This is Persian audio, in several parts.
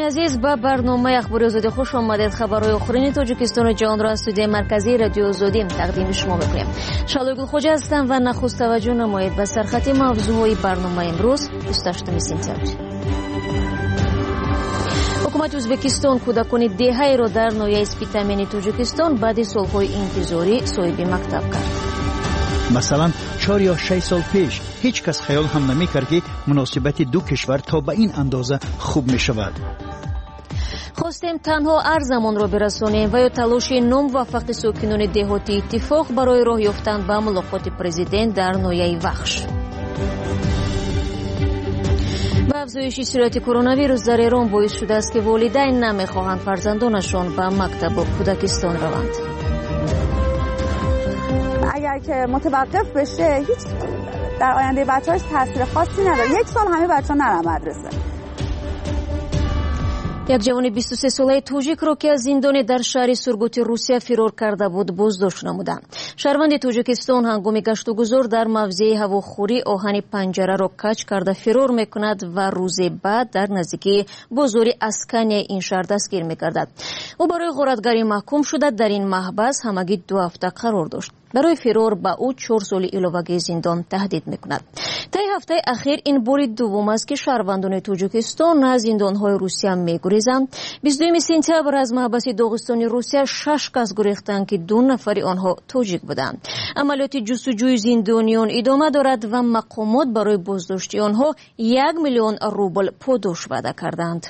عزیز به برنامه اخباری آزادی خوش آمدید. خبرهای آخرین تاجیکستان و جهان را از استودیوی مرکزی رادیو آزادی تقدیم شما می‌کنیم. شالوی گلخوجه هستم و نخست توجه نمایید به سرخط موضوعهای برنامه امروز 28 سپتامبر. حکومت ازبکستان کودکان دهه‌ای را در ناحیه اسپیتامین تاجیکستان بعد سالهای انتظاری صاحب مکتب کرد. مثلا 4 یا 6 سال پیش هیچ کس خیال هم نمی کرد که مناسبت دو کشور تا به این اندازه خوب می شود. خواستیم تنها ارزمان را برسانیم و یا تلاش ناموفق ساکنان دهاتی اتفاق برای راه یافتن به ملاقات پرزیدنت در ناحیه وخش. با افزایش شرایط کرونا ویروس در ایران باعث شده است که والدین نمیخواهند فرزندانشان به مکتب و کودکستان روند. اگر که متوقف بشه هیچ در آینده بچه‌هاش تاثیر خاصی نداره. 1 سال همه بچه‌ها نرن مدرسه. یک جوان 23 ساله توجیک را که از زندان در شهر سورگوت روسیه فرار کرده بود بازداشت نمودند. شهروند توجیکستان هنگام گشت و گذار در موضع هواخوری آهن پنجره را کج کرده فرار میکند و روز بعد در نزدیکی بازار اسکنی این شهر دستگیر میگردد. او برای غارتگری محکوم شده در این محبس همگی 2 هفته قرار داشت. برای فرار به او 4 سال علاوه زندان تهدید میکند. طی هفته اخیر این بار دوم است که شهروندان توجیکستان از زندانهای روسیه میگریزند. 22 سپتامبر از محبس داغستانی روسیه 6 کس گریختند که 2 نفر آنها توجیک بودند. عملیات جستجوی زندانیان ادامه دارد و مقامات برای بازداشت آنها 1 میلیون روبل پاداش وعده کردند.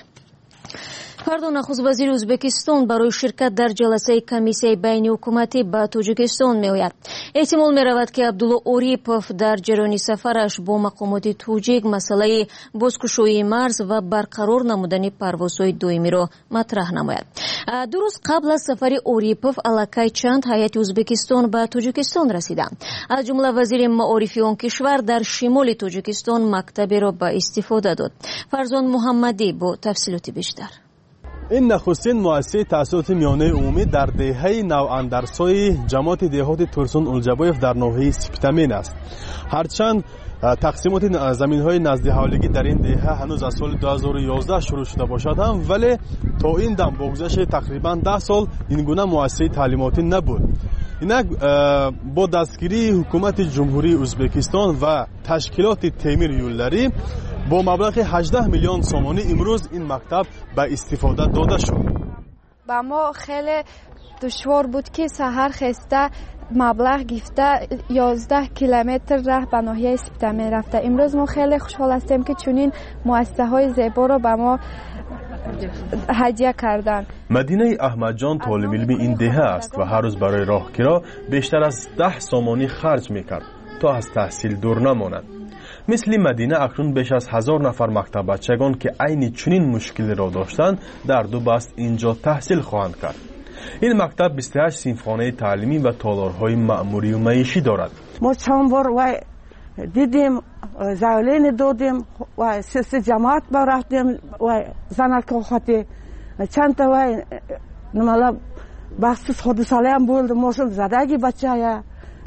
فردا نخست وزیر ازبکستان برای شرکت در جلسه کمیسیه بین حکومتی با تاجیکستان می‌آید. احتمال می‌رود که عبدالله اوریپوف در جریان سفرش با مقامات توجیک مسئله بازگشایی مرز و برقرار نمودن پروازهای دائمی را مطرح نماید. درست قبل از سفر اوریپوف الکی چند هیئت ازبکستان به تاجیکستان رسیدند. از جمله وزیر معارف آن کشور در شمال تاجیکستان مکتبی را به استفاده داد. فرزان محمدی با تفصیلات بیشتر. این نخستین مؤسسه تأسیسات میانه عمومی در دهه نواندرسای جماعت دهات تورسون اولجبایف در ناحیه سپیتامین است. هرچند تقسیمات زمین‌های نزد حوالگی در این دهه هنوز از سال 2011 شروع شده باشد هم ولی تا این دم با گذشت تقریبا 10 سال این گونه مؤسسه تعلیماتی نبود. اینک با دستگیری حکومت جمهوری ازبکستان و تشکیلات تیمیر یولری با مبلغ 18 میلیون سومانی امروز این مکتب به استفاده داده شد. با ما خیلی دشوار بود که سحر خسته مبلغ گفته 11 کیلومتر راه به ناحیه سپیتامین رفته. امروز ما خیلی خوشحال هستیم که چنین مؤسسه های زیبا را به ما هدیه کردن. مدینه احمد جان طالب علم این دهه است و هر روز برای راهگیری بیشتر از 10 سومانی خرج میکرد تا از تحصیل دور نماند. مثل مدینه اکنون بیش از 1000 نفر مکتب بچگان که عین چنین مشکلی را داشتند در 2 بست اینجا تحصیل خواهند کرد. این مکتب 28 صنفخانه تعلیمی و تالارهای مأموری و معیشی دارد. ما چند بار دیدیم زاولین دادیم و 3 جماعت با رفتیم و زنک خاطی چند تا نمالا بخصوص خود ساله هم بود موشون زدگی بچه های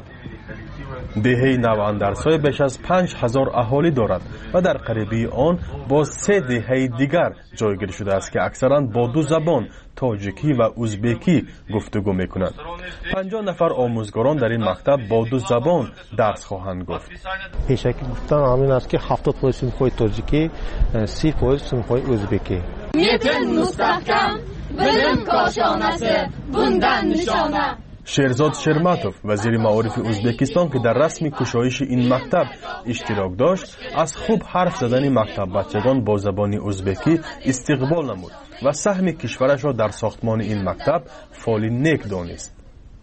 دهه نواندرسای بیش از 5000 اهالی دارد و در قریبی آن با 3 دهه دیگر جایگیری شده است که اکثرا با 2 زبان تاجیکی و ازبکی گفتگو میکنند. 50 نفر آموزگاران در این مکتب با 2 زبان درس خواهند گفت. پیشکی گفتن همین است که 70% سنف‌های تاجیکی، 30% سنف‌های ازبکی. میتن مستحکم بلم کاشانه بوندن نشانه. شیرزاد شرماتوف وزیر معارف ازبکستان که در رسم کشایش این مکتب اشتراک داشت از خوب حرف زدن مکتب بچگان با زبان ازبکی استقبال نمود و سهم کشورش را در ساختمان این مکتب فعال نیک دانست.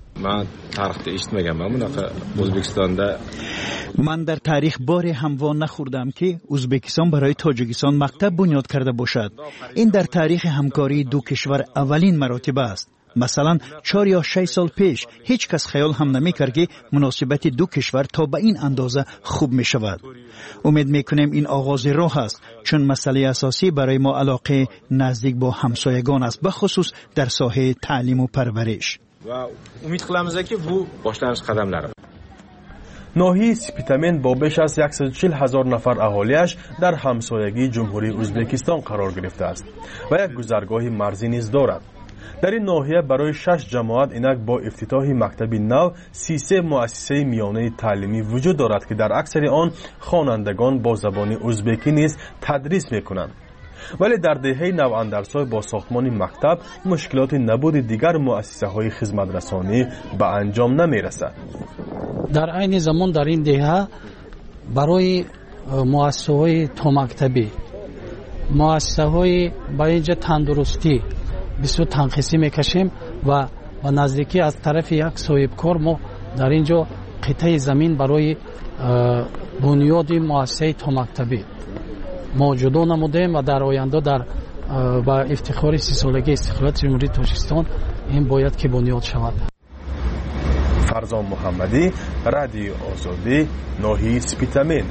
من در تاریخ باری هموار نخوردم که ازبکستان برای تاجیکستان مکتب بنیاد کرده باشد. این در تاریخ همکاری 2 کشور اولین مراتب است. مثلا 4 یا 6 سال پیش هیچ کس خیال هم نمی کرد که مناسبت 2 کشور تا به این اندازه خوب می شود. امید می کنیم این آغاز راه است چون مسئله اساسی برای ما علاقه نزدیک با همسایگان است به خصوص در ساحه تعلیم و پرورش. و امید قilamiz که bu boshlanish qadamlari. ناحیه سپیتامین با بیش از 140,000 نفر اهالیش در همسایگی جمهوری ازبکستان قرار گرفته است و یک گذرگاه مرزی نیز دارد. در این ناحیه برای 6 جماعت اینک با افتتاح مکتبی نو 33 مؤسسه میانه تعلیمی وجود دارد که در اکثر آن خوانندگان با زبان ازبکی نیز تدریس میکنند. ولی در دهه نواندرسای با ساختمان مکتب مشکلات نبود دیگر مؤسسه های خدمت رسانی به انجام نمی رسد. در عین زمان در این دهه برای مؤسسه های تا مکتبی، مؤسسه های با اینجا تندرستی بسیار تنخیصی میکشیم و نزدیکی از طرف یک صاحبکار ما در اینجا قطعه زمین برای بنیاد مؤسسه تا مکتبی موجوده نمودیم و در آینده در با افتخار 30 سالگی استقلال جمهوری تاجیکستان این باید که بنیاد شود. فرزان محمدی، رادیو آزادی، ناحیه سپیتامین.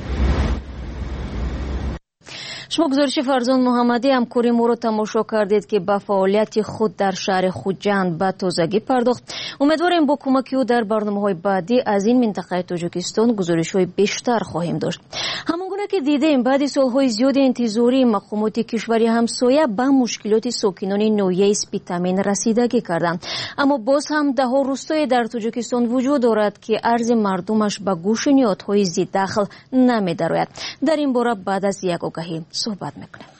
شما گزارش فرزان محمدی همکاری ما رو تماشا کردید که با فعالیت خود در شهر خوجند به تازگی پرداخت. امیدواریم با کمک او در برنامه‌های بعدی از این منطقه تاجیکستان گزارش‌های بیشتر خواهیم داشت. همانگونه که دیدیم بعد سال‌های زیاد انتظاری مقامات کشوری همسایه به مشکلات ساکنان ناحیه سپیتامین رسیدگی کردند، اما باز هم ده‌ها روستای در تاجیکستان وجود دارد که عرض مردمش به گوش نهادهای ضد دخل نمی‌درآید. در این باره بعد از یک آگهی صحبت میکنیم.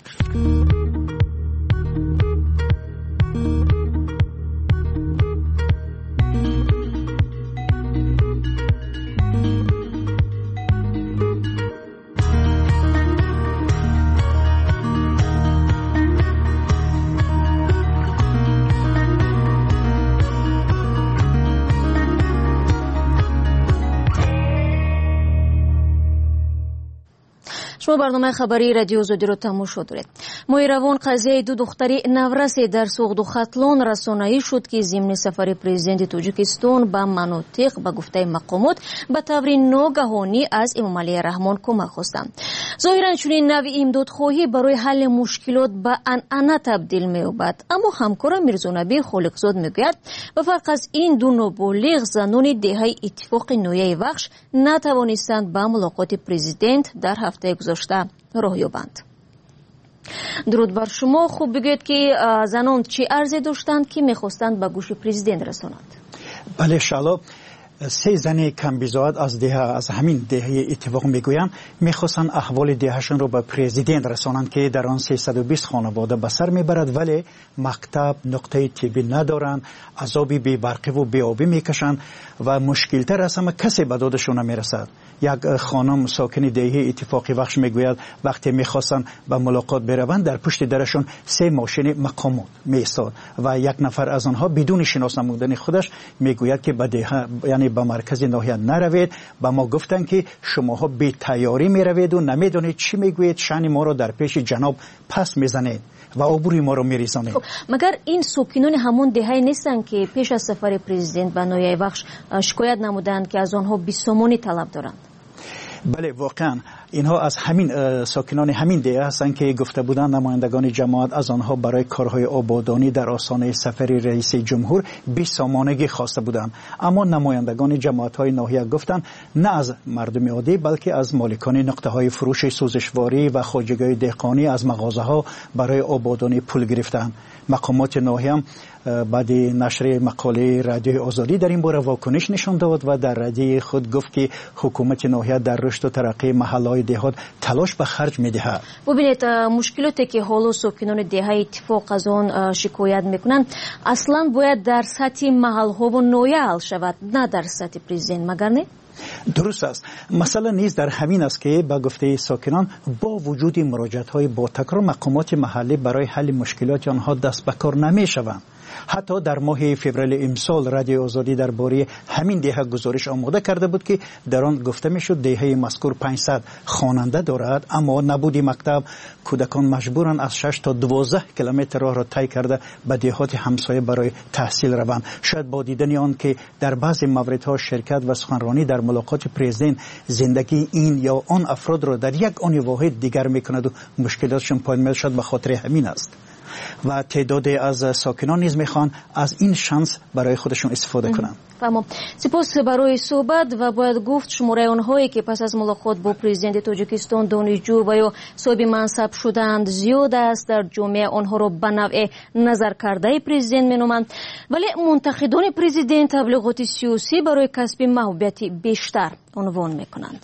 شما برنامه خبری رادیو آزادی رو تماشا دارید. ماه روان قضیه دو دختری نورس در سوغد و ختلان رسانه‌ای شد که ضمن سفر پرزیدنت تاجیکستان به مناطق به گفته مقامات به طور ناگهانی از امام علی رحمان کمک خواستند. ظاهراً چنین نوع امدادخواهی برای حل مشکلات به عنعنه تبدیل می‌یابد، اما همکار میرزانبی خالقزاد میگوید به فرق از این دو نابالغ زنان دهه اتفاق نویه وخش نتوانستند به ملاقات پرزیدنت در هفته گذشته راه یابند. درود بر شما. خوب بگوید که زنان چی عرضی داشتند که میخواستند به گوش پرزیدنت رسانند؟ بله شالا 3 زن کمبیزاد از همین دهه اتفاق میگویند میخواستند احوال دههشون رو به پرزیدنت رسانند که در آن 320 خانواده به سر میبرد، ولی مکتب نقطه طبی ندارند، عذابی بی برقی و بی آبی میکشند و مشکلتر از همه کسی به دادشون نمیرسد. یک خانم ساکن دهه اتفاقی بخش میگوید وقتی میخواستن به ملاقات بروند در پشت درشون 3 ماشین مقامات میایستاد و یک نفر از آنها بدون شناس نمودن خودش میگوید که به دهه یعنی به مرکز ناحیه نروید. به ما گفتن که شماها بی تیاری میروید و نمیدونید چی میگوید، شأن ما رو در پیش جناب پس میزنید و عبوری ما رو میریزانید. مگر این ساکنان همون دهه نیستن که پیش از سفر پرزیدنت به ناحیه بخش شکایت نمودند که از آنها بیسامانی طلب دارند؟ بله واقعا اینها از همین ساکنان همین دهه هستند که گفته بودند نمایندگان جماعت از آنها برای کارهای آبادانی در آستانه سفر رئیس جمهور بیسامانگی خواسته بودند، اما نمایندگان جماعت‌های ناحیه گفتند نه از مردم عادی بلکه از مالکان نقطه‌های فروش سوزشواری و خواجگی دهقانی از مغازه‌ها برای آبادانی پول گرفتند. مقامات ناحیه بعد نشر مقاله رادیو آزادی در این باره واکنش نشان داد و در رادیو خود گفت که حکومت ناحیه در رشد و ترقی محلهای دهات تلاش به خرج می‌دهد. ببینید مشکلاتی که حالا ساکنان دهه اتفاق از آن شکایت میکنند اصلا باید در سطح محل‌ها و ناحیه حل شود، نه در سطح پرزیدنت، مگر نه؟ درست است. مسئله نیز در همین است که با گفته ساکنان با وجود مراجعت‌های با تکرار مقامات محلی برای حل مشکلات آنها دست به کار نمی‌شوند. حتی در ماه فوریه امسال رادیو آزادی درباره همین دهه گزارش آماده کرده بود که در آن گفته میشد دهه مذکور 500 خواننده دارد، اما نبود مکتب کودکان مجبورند از 6 تا 12 کیلومتر راه را طی کرده به دهات همسایه برای تحصیل روند. شاید با دیدن آن که در بعضی موردها شرکت و سخنرانی در ملاقات پرزیدنت زندگی این یا آن افراد را در یک آن واحد دیگر میکند و مشکلاتشون پایین میاد، شاید به خاطر همین است. و تعدادی از ساکنان نیز میخوان از این شانس برای خودشون استفاده کنند. تمام. سپاس برای صحبت و باید گفت شماره آنهایی که پس از ملاقات با پرزیدنت تاجیکستان دانشجو و یا صاحب منصب شدند زیاد است. در جامعه آنها را به نوع نظر کرده پرزیدنت مینامند، ولی منتقدان پرزیدنت تبلیغات سیاسی برای کسب محبوبیت بیشتر عنوان میکنند.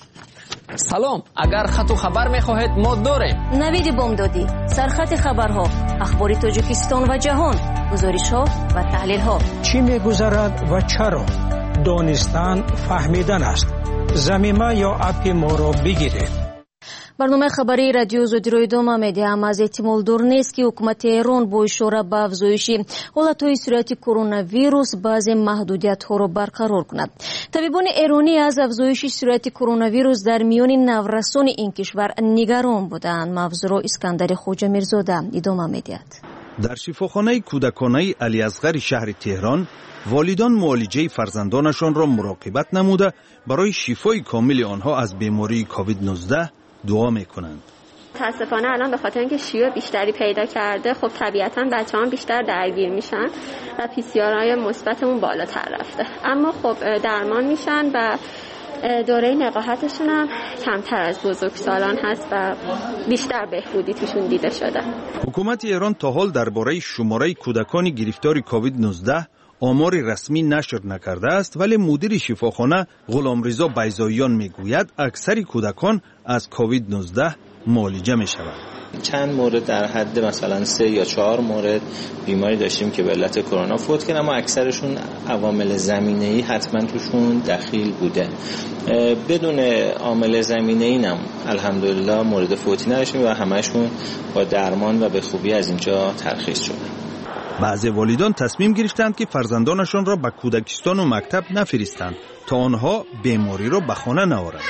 سلام، اگر خط و خبر میخواهید ما داریم. نوید بامدادی، سرخط خبرها، اخبار تاجیکستان و جهان، گزارش ها و تحلیل ها. چی میگذرد و چرا؟ دانستن فهمیدن است. زمینه یا اپ ما را بگیرید. برنامه خبری رادیو آزادی را ادامه می‌دهیم. از احتمال دور نیست که حکومت ایران با اشاره به افزایش حالت‌های سرایت کرونا ویروس بعضی محدودیت‌ها را برقرار کند. طبیبان ایرانی از افزایش سرایت کرونا ویروس در میان نورسان این کشور نگران بودند. مبزرا اسکندر خوجا میرزاده ادامه می‌دهد. در شفاخانه کودکانه علی اصغر شهر تهران والدان معالجه فرزندانشان را مراقبت نموده برای شفای کامل آنها از بیماری کووید 19 دعا میکنند. متاسفانه الان به خاطر اینکه شیوع بیشتری پیدا کرده، خب طبیعتاً بچه‌ها بیشتر درگیر میشن و PCR مثبتمون بالاتر رفته، اما خب درمان میشن و دوره نقاهتشون هم کمتر از بزرگسالان هست و بیشتر بهبودی توشون دیده شده. حکومت ایران تا حال درباره شماره کودکان گرفتار کووید 19 آمار رسمی نشر نکرده است، ولی مدیر شفاخانه غلامرضا بیضاییان میگوید اکثر کودکان از کووید 19 معالجه میشوند. چند مورد در حد مثلا 3 یا 4 مورد بیماری داشتیم که به علت کرونا فوت کردن، اما اکثرشون عوامل زمینه‌ای حتما توشون دخیل بوده. بدون عامل زمینه‌ای هم الحمدلله مورد فوتی نداشتیم و همشون با درمان و به خوبی از اینجا ترخیص شدن. بعضی والدان تصمیم گرفتند که فرزندانشان را به کودکستان و مکتب نفرستند تا آنها بیماری را به خانه نآورند.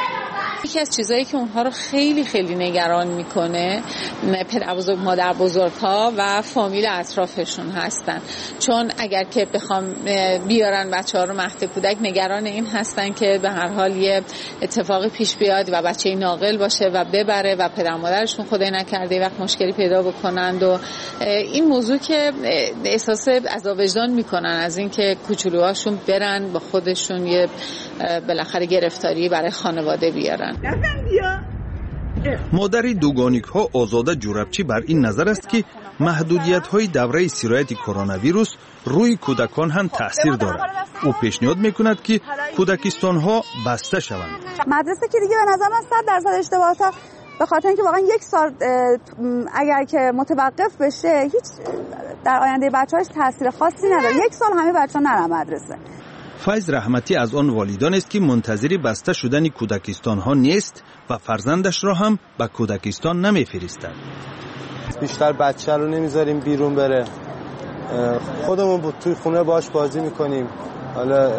یکی از چیزایی که اونها رو خیلی خیلی نگران میکنه پدر بزرگ مادر بزرگ‌ها و فامیل اطرافشون هستن، چون اگر که بخوام بیارن بچه‌ها رو مهد کودک نگران این هستن که به هر حال یه اتفاقی پیش بیاد و بچه‌ای ناقل باشه و ببره و پدر مادرشون خدای نکرده وقت مشکلی پیدا بکنند و این موضوع که احساس عذاب وجدان میکنن از اینکه کوچولوهاشون برن با خودشون یه بالاخره گرفتاری برای خانواده بیارن. مادر دوگانیک ها آزاده جوربچی بر این نظر است که محدودیت های دوره سرایت کرونا ویروس روی کودکان هم تاثیر دارد. او پیشنهاد میکند که کودکستان ها بسته شوند. مدرسه که دیگه به نظر من 100% اشتباهات، به خاطر اینکه واقعا یک سال اگر که متوقف بشه هیچ در آینده بچه‌هاش تاثیر خاصی نداره. یک سال همه بچه‌ها نرن مدرسه. فیض رحمتی از آن والدان است که منتظر بسته شدن کودکستان ها نیست و فرزندش را هم به کودکستان نمیفرستد. بیشتر بچه رو نمیذاریم بیرون بره، خودمون توی خونه باش بازی میکنیم، حالا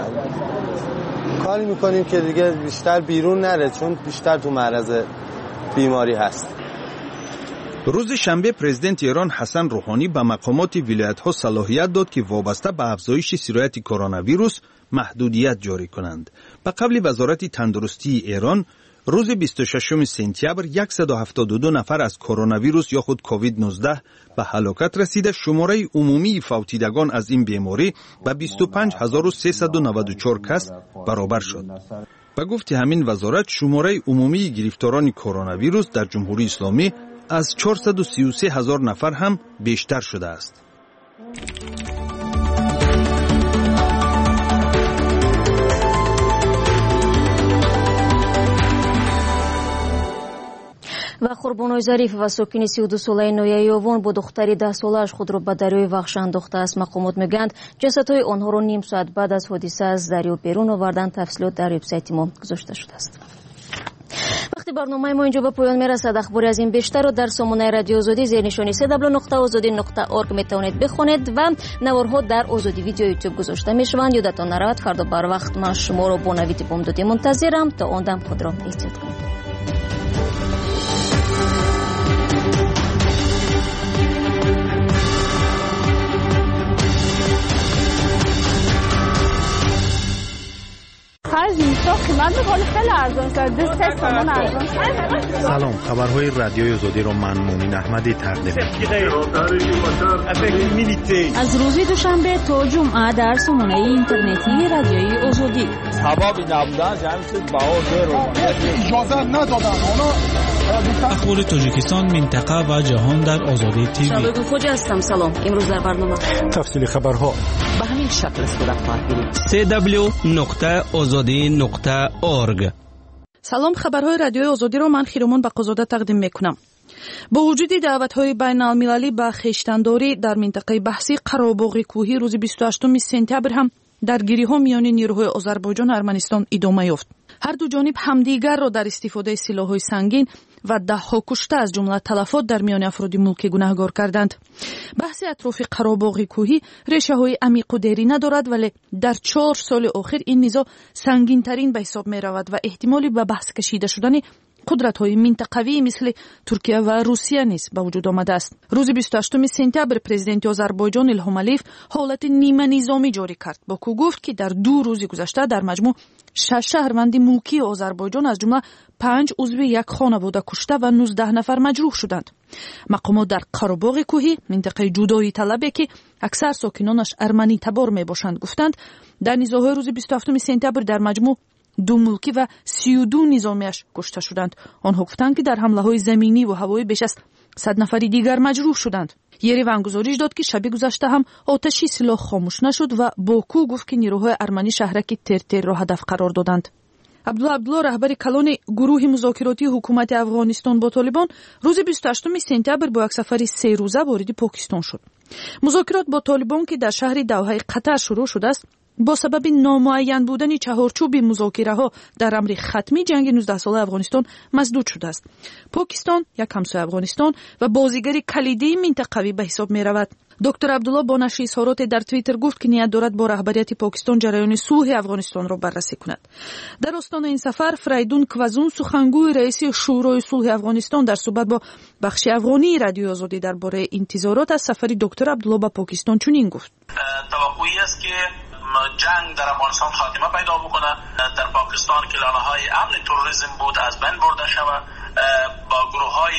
کاری میکنیم که دیگه بیشتر بیرون نره چون بیشتر تو معرض بیماری هست. روز شنبه پرزیدنت ایران حسن روحانی به مقامات ولایت‌ها صلاحیت داد که وابسته به افزایش سرایت کرونا ویروس محدودیت جاری کنند. به قبل وزارت تندرستی ایران روز 26 سپتامبر 172 نفر از کرونا ویروس یا خود کووید 19 به هلاکت رسیده. شماره عمومی فوتیدگان از این بیماری به 25394 کس برابر شد. به گفت همین وزارت شماره عمومی گرفتاران کرونا ویروس در جمهوری اسلامی از 433,000 نفر هم بیشتر شده است. و قربانای ظریف و ساکن 32 ساله نویه یاوان با دختری 10 سالش خود را به دریای وحش انداخته است. مقامات میگویند جسدهای آنها را نیم ساعت بعد از حادثه از دریا بیرون آوردند. تفصیلات در وبسایت ما گذاشته شده است. وقتی برنامه ما اینجا به پایان میرسد، اخباری از این بیشتر رو در سامانه رادیو آزادی زیر نشانی www.azadi.org میتونید بخونید و نوارها در آزادی ویدیو یوتیوب گذاشته میشوند. یادتان نرود فردا بر وقت من شما رو با نوید بامدادی منتظرم. تا آن دم خود را احتیاط کنید. هر اینجا قیمت میکنه خیلی ارزان شده 3 تومن ارزان شده. سلام، خبرهای رادیوی آزادی رو من مومین احمدی تقدیم از روز دوشنبه تا جمعه در سامانه اینترنتی رادیوی آزادی. اجازه ندادن اخبار تاجیکستان، منطقه و جهان در آزادی تیوی. شبکه خوجه هستم. سلام. امروز در برنامه تفصیل خبرها به همین شکل صورت خواهد گرفت. www.azadi.org. سلام، خبرهای رادیوی آزادی رو من خیرومان بقازاده تقدیم میکنم. با وجود دعوت‌های بین‌المللی به خویشتن‌داری در منطقه بحثی قراباغ کوهی روز 28 سپتامبر هم درگیری‌ها میان نیروهای آذربایجان و ارمنستان ادامه یافت. هر دو جانب همدیگر را در استفاده سلاح‌های سنگین و ده‌ها کشته از جمله تلفات در میان افراد ملکی گناهکار کردند. بحث اطراف قراباغ کوهی ریشه‌های عمیق و دیرینه دارد، ولی در 4 سال اخیر این نزاع سنگین‌ترین به حساب می‌رود و احتمالی به بحث کشیده شدن قدرت‌های منطقوی مثل ترکیه و روسیه نیز به وجود آمده است. روز 28 سپتامبر پرزیدنت آذربایجان الهام علیف حالت نیمه نظامی جاری کرد. باکو گفت که در 2 روز گذشته در مجموع 6 شهروند ملکی آذربایجان از جمله 5 عضو یک خانواده کشته و 19 نفر مجروح شدند. مقامات در قراباغ کوهی، منطقه جدایی طلبه که اکثر ساکنانش ارمنی تبار میباشند، گفتند در نزاع‌های روز 27 سپتامبر در مجموع 2 ملکی و 32 نظامیش کشته شدند. آنها گفتند که در حمله‌های زمینی و هوایی بیش از 100 نفر دیگر مجروح شدند. یریون گزارش داد که شب گذشته هم آتشی سلاح خاموش نشد و باکو گفت که نیروهای ارمنی شهرک ترتر را هدف قرار دادند. عبدالله رهبر کلان گروه مذاکراتی حکومت افغانستان با طالبان روز 28 سپتامبر با یک سفر 3 روزه وارد پاکستان شد. مذاکرات با طالبان که در شهر دوحه قطر شروع شده است با سبب نامعین بودن چهارچوب مذاکره ها در امر ختمی جنگ 19 ساله افغانستان مسدود شده است. پاکستان یک همسایه افغانستان و بازیگر کلیدی منطقوی به حساب می رود. دکتر عبدالله با نشر اظهارات در توییتر گفت که نیت دارد با رهبریت پاکستان جریان صلح افغانستان را بررسی کند. در آستانه این سفر فریدون کوازون سخنگوی رئیس شورای صلح افغانستان در صحبت با بخش افغانی رادیو آزادی درباره انتظارات از سفر دکتر عبدالله به پاکستان چنین گفت: توقعی است که جنگ در افغانستان خاتمه پیدا بکنه، در پاکستان که لانه‌های امن تروریسم بود از بین برده شود، با گروه‌های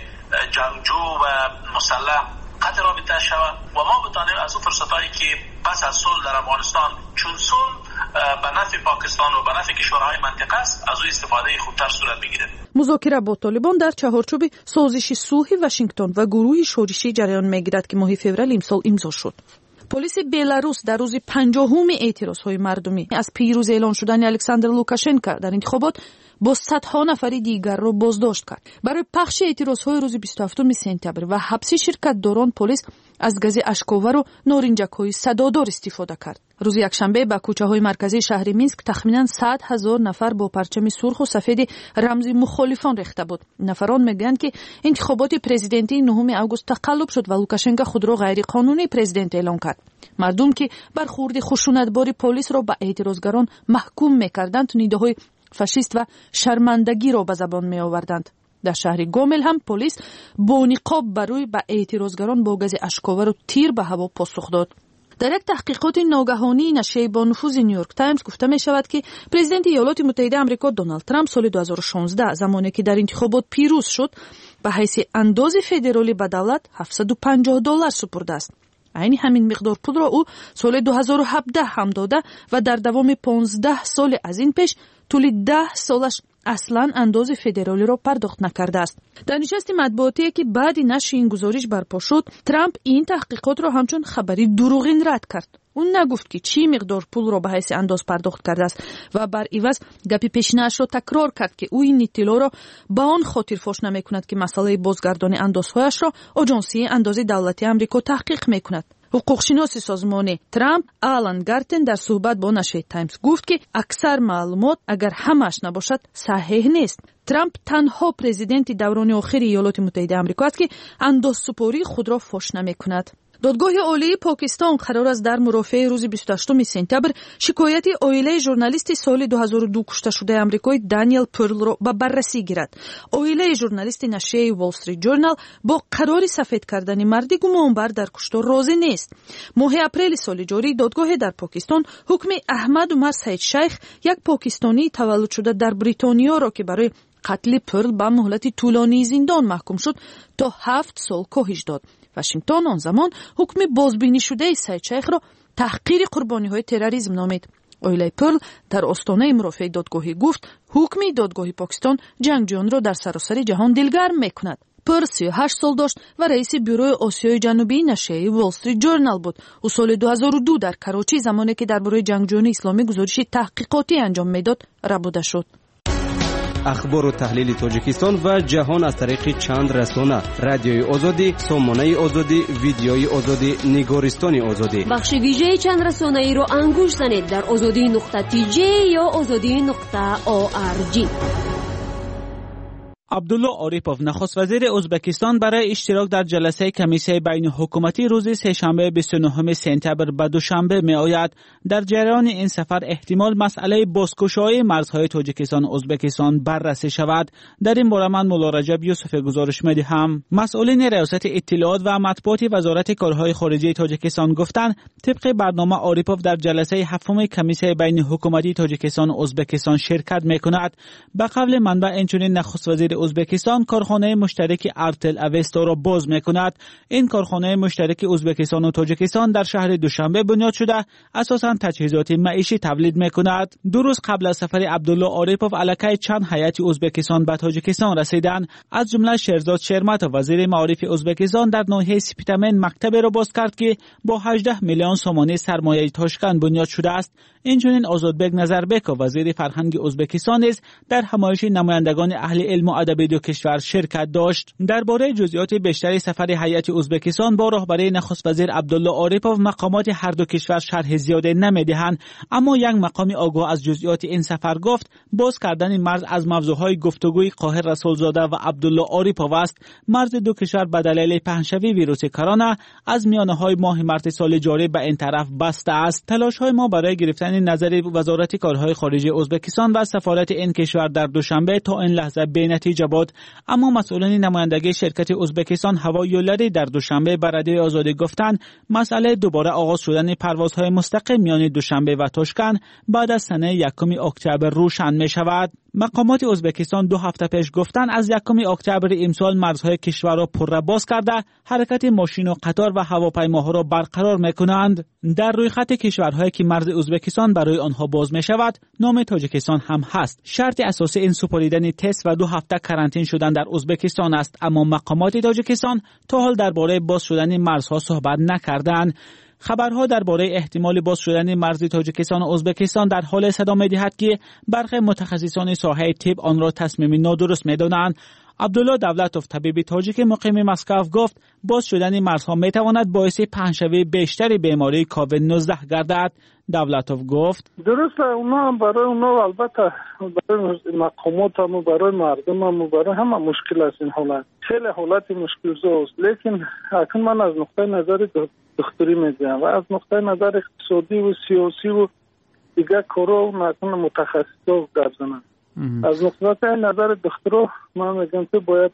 جنگجو و مسلح قطع رابطه شود و ما بتانیم از اون فرصتایی که پس از صلح در افغانستان چون صلح به نفع پاکستان و به نفع کشورهای منطقه است از اون استفاده خوبتر صورت بگیرد. مذاکره با طالبان در چهارچوب سازش صلح واشنگتن و گروه شورشی جریان میگیرد که ماه فوریه امسال امضا شد. پلیس بلاروس در روز 50 اعتراضهای مردمی از پیروز اعلان شدن الکساندر لوکاشنکو در انتخابات با صدها نفر دیگر را بازداشت کرد. برای پخش اعتراضهای روز 27 سپتامبر و حبس شرکت‌داران پلیس از گاز اشک‌آور و نارنجک‌های صدادار استفاده کرد. روز یکشنبه به کوچه‌های مرکزی شهر مینسک تخمیناً 100,000 نفر با پرچم سرخ و سفید رمز مخالفان ریخته بود. نفران میگویند که انتخابات پرزیدنتی 9 آگوست تقلب شد و لوکاشنکو خود را غیر قانونی پرزیدنت اعلام کرد. مردم که برخورد خشونتبار پلیس را به اعتراضگران محکوم می‌کردند نیده‌های فاشیست و شرمندگی را به زبان می آوردند. در شهر گومل هم پلیس با نقاب بروی به اعتراضگران با گاز اشک‌آور و تیر به هوا پاسخ داد. در یک تحقیقات ناگهانی نشریه با نفوذ نیویورک تایمز گفته می شود که پرزیدنت ایالات متحده آمریکا دونالد ترامپ سال 2016 زمانی که در انتخابات پیروز شد به حیث انداز فدرالی به دولت $750 سپرده است. عین همین مقدار پول را او سال 2017 هم داده و در دوام 15 سال از این پیش طول 10 سالش اصلا انداز فدرالی را پرداخت نکرده است. در نشست مطبوعاتی که بعد نشر این گزارش برپا شد، ترامپ این تحقیقات را همچون خبری دروغین رد کرد. اون نگفت که چی مقدار پول را به حیث انداز پرداخت کرده است و بر عوض گپی پیشینه‌اش را تکرار کرد که او این اطلاع را به آن خاطر فاش نمی‌کند که مسئله بازگردانی اندازهایش را آژانسی اندازه دولتی آمریکا تحقیق می‌کند. حقوقشناس سازمان ترامپ آلان گارتن در صحبت با نشریه تایمز گفت که اکثر معلومات اگر همش نباشد صحیح نیست. ترامپ تنها پرزیدنت دوران آخر ایالات متحده آمریکا است که اندازه‌سپاری خود را فاش نمی‌کند. دادگاه عالی پاکستان قرار است در مرافعه روز 28 سپتامبر شکایت عائله ژورنالیست سال 2002 کشته شده آمریکایی دانیل پرل را به بررسی گیرد. عائله ژورنالیست نشریه وال استریت جورنال با قرار سفید کردن مرد گمانبر در کشتار راضی نیست. ماه اپریل سال جاری دادگاه در پاکستان حکم احمد عمر سعید شیخ، یک پاکستانی تولد شده در بریتانیا را که برای قتل پرل به مهلت طولانی زندان محکوم شد تا 7 سال کاهش داد. واشنگتن آن زمان حکم بازبینی شده سعید شیخ را تحقیر قربانی‌های تروریسم نامید. عائله پرل در آستانه مرافعه دادگاهی گفت حکم دادگاه پاکستان جنگجویان را در سراسر جهان دلگرم می‌کند. پرل 38 سال داشت و رئیس بیروی آسیای جنوبی نشریه وال استریت جورنال بود. او سال 2002 در کراچی زمانی که درباره جنگجویان اسلامی گزارش تحقیقاتی انجام میداد ربوده شد. اخبار و تحلیل تاجیکستان و جهان از طریق چند رسانه: رادیوی آزادی، سامانه آزادی، ویدیوی آزادی، نگارستان آزادی. بخش ویژه چند رسانه ای را انگوش زنید در azadi.tj یا azadi.org. عبدالله عارفوف نخست وزیر ازبکستان برای اشتراک در جلسه کمیسیون بین حکومتی روز سه‌شنبه 29 سپتامبر به دوشنبه می آید. در جریان این سفر احتمال مسئله بازگشایی مرزهای تاجیکستان و ازبکستان بررسی شود. در این باره من مولا رجب یوسف گزارش می دهم. مسئولین ریاست اطلاعات و مطبوعات وزارت کارهای خارجه تاجیکستان گفتند طبق برنامه عارفوف در جلسه هفتم کمیسیون بین حکومتی تاجیکستان و ازبکستان شرکت می کند. به قول منبع اینچنین نخست وزیر ازبکستان کارخانه مشترک ارتل اوستا را باز می‌کند. این کارخانه مشترک ازبکستان و تاجیکستان در شهر دوشنبه بنیاد شده اساساً تجهیزات معیشی تولید می‌کند. 2 روز قبل از سفر عبدالله عارفوف علاقه چند هیئت ازبکستان به تاجیکستان رسیدند. از جمله شهرزاد شرمتوف وزیر معارف ازبکستان در ناحیه سپیتامن مکتبی را باز کرد که با 18 میلیون سومانی سرمایه تاشکند بنیاد شده است. اینچنین آزادبک نظربکوف وزیر فرهنگ ازبکستان نیز در همایش نمایندگان اهل علم و ادب دو کشور شرکت داشت. درباره جزئیات بیشتری سفر هیئت ازبکستان با راهبری نخست وزیر عبدالله عارفوف مقامات هر دو کشور شرح زیاده نمیدهند، اما یک مقام آگاه از جزئیات این سفر گفت باز کردن مرز از موضوعهای گفتگوی قاهر رسولزاده و عبدالله عارفوف است. مرز دو کشور به دلیل پهنشوی ویروس کرونا از میانه‌های ماه مارس سال جاری به این طرف بسته است. تلاش‌های ما برای گرفتن نظر وزارت کارهای خارجه ازبکستان و سفارت این کشور در دوشنبه تا این لحظه بی‌نتیجه بود، اما مسئولان نمایندگی شرکت ازبکستان هوایی یولری در دوشنبه به رادیوی آزادی گفتند مسئله دوباره آغاز شدن پروازهای مستقیم میان دوشنبه و تاشکند بعد از سنه 1 اکتبر روشن می شود. مقامات ازبکستان 2 هفته پیش گفتند از 1 اکتبر امسال مرزهای کشور را پر باز کرده حرکت ماشین و قطار و هواپیماها را برقرار می‌کنند. در روی خط کشورهایی که مرز ازبکستان برای آنها باز می شود نام تاجیکستان هم هست. شرط اساسی این سپاریدن تست و 2 هفته کرانتین شدن در ازبکستان است، اما مقامات تاجیکستان تا حال درباره باز شدن مرزها صحبت نکردند. خبرها درباره احتمال باز شدن مرز تاجیکستان و ازبکستان در حال صدا می‌دهد که برخی متخصصان ساحه طب آن را تصمیم نادرست می‌دانند. عبدالله دولتوف طبیب تاجیک مقیم مسکو گفت باز شدن مرزها می‌تواند باعث پهنشوی بیشتری بیماری کووید 19 گردد. دولتوف گفت درسته اونا برای اونا البته برای مقامات هم برای مردم هم برای همه مشکل است. این حالت خیلی حالت مشکل است، لیکن اکنون من از نقطه نظر دکتری میگم و از نقطه نظر اقتصادی و سیاسی و دیگه کارا نکنه متخصصا گردن. از نقطه نظر دکترا من میگم که باید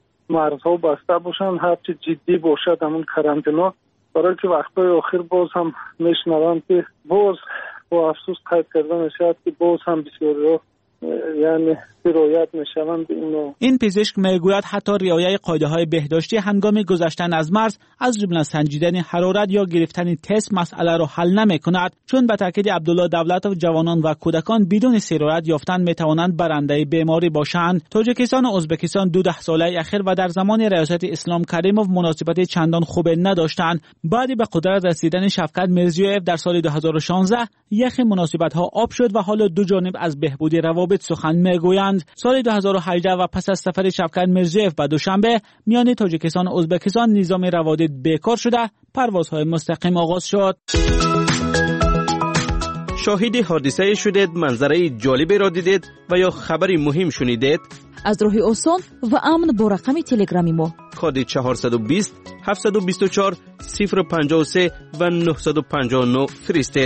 مرزها بسته باشن، هرچی جدی باشد همون کرانتینا، برای که وقتای آخر باز هم میشنوم که باز با افسوس قید کردن شاید که باز هم بسیاری یعنی رعایت میشوند. این پزشک میگوید حتی رعایت قاعده‌های بهداشتی هنگام گذشتن از مرز از جمله سنجیدن حرارت یا گرفتن تست مسئله را حل نمی‌کند، چون به تاکید عبدالله دولتوف جوانان و کودکان بدون سرایت یافتن میتوانند برنده بیماری باشند. تاجیکستان و ازبکستان 12 ساله اخیر و در زمان ریاست اسلام کریموف مناسبت چندان خوب نداشتند. بعد به قدرت رسیدن شفقت میرزیویف در سال 2016 یخ مناسبت‌ها آب شد و حالا دو جانب از بهبود روابط سخن میگویند. سال 2018 و پس از سفر شفقت میرزیویف به دوشنبه میان تاجیکستان و ازبکستان نظام روابط بیکار شده، پروازهای مستقیم آغاز شد. شاهد حادثه شدید، منظره جالبی را دیدید و یا خبری مهم شنیدید؟ از راه آسان و امن با رقم تلگرامی ما کد 420 724 053 و 959 فرستید.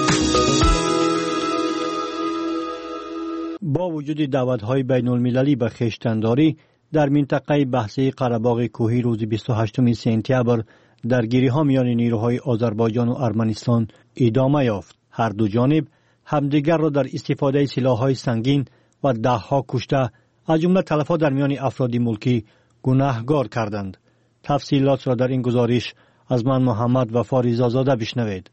با وجود دعوت‌های بین‌المللی به خویشتن‌داری در منطقه بحثی قره‌باغ کوهی روز 28 سپتامبر درگیری‌ها میان نیروهای آذربایجان و ارمنستان ادامه یافت. هر دو جانب همدیگر را در استفاده سلاح‌های سنگین و ده‌ها کشته از جمله تلفات در میان افراد ملکی گناهگار کردند. تفصیلات را در این گزارش از من محمد وفا رضازاده بشنوید.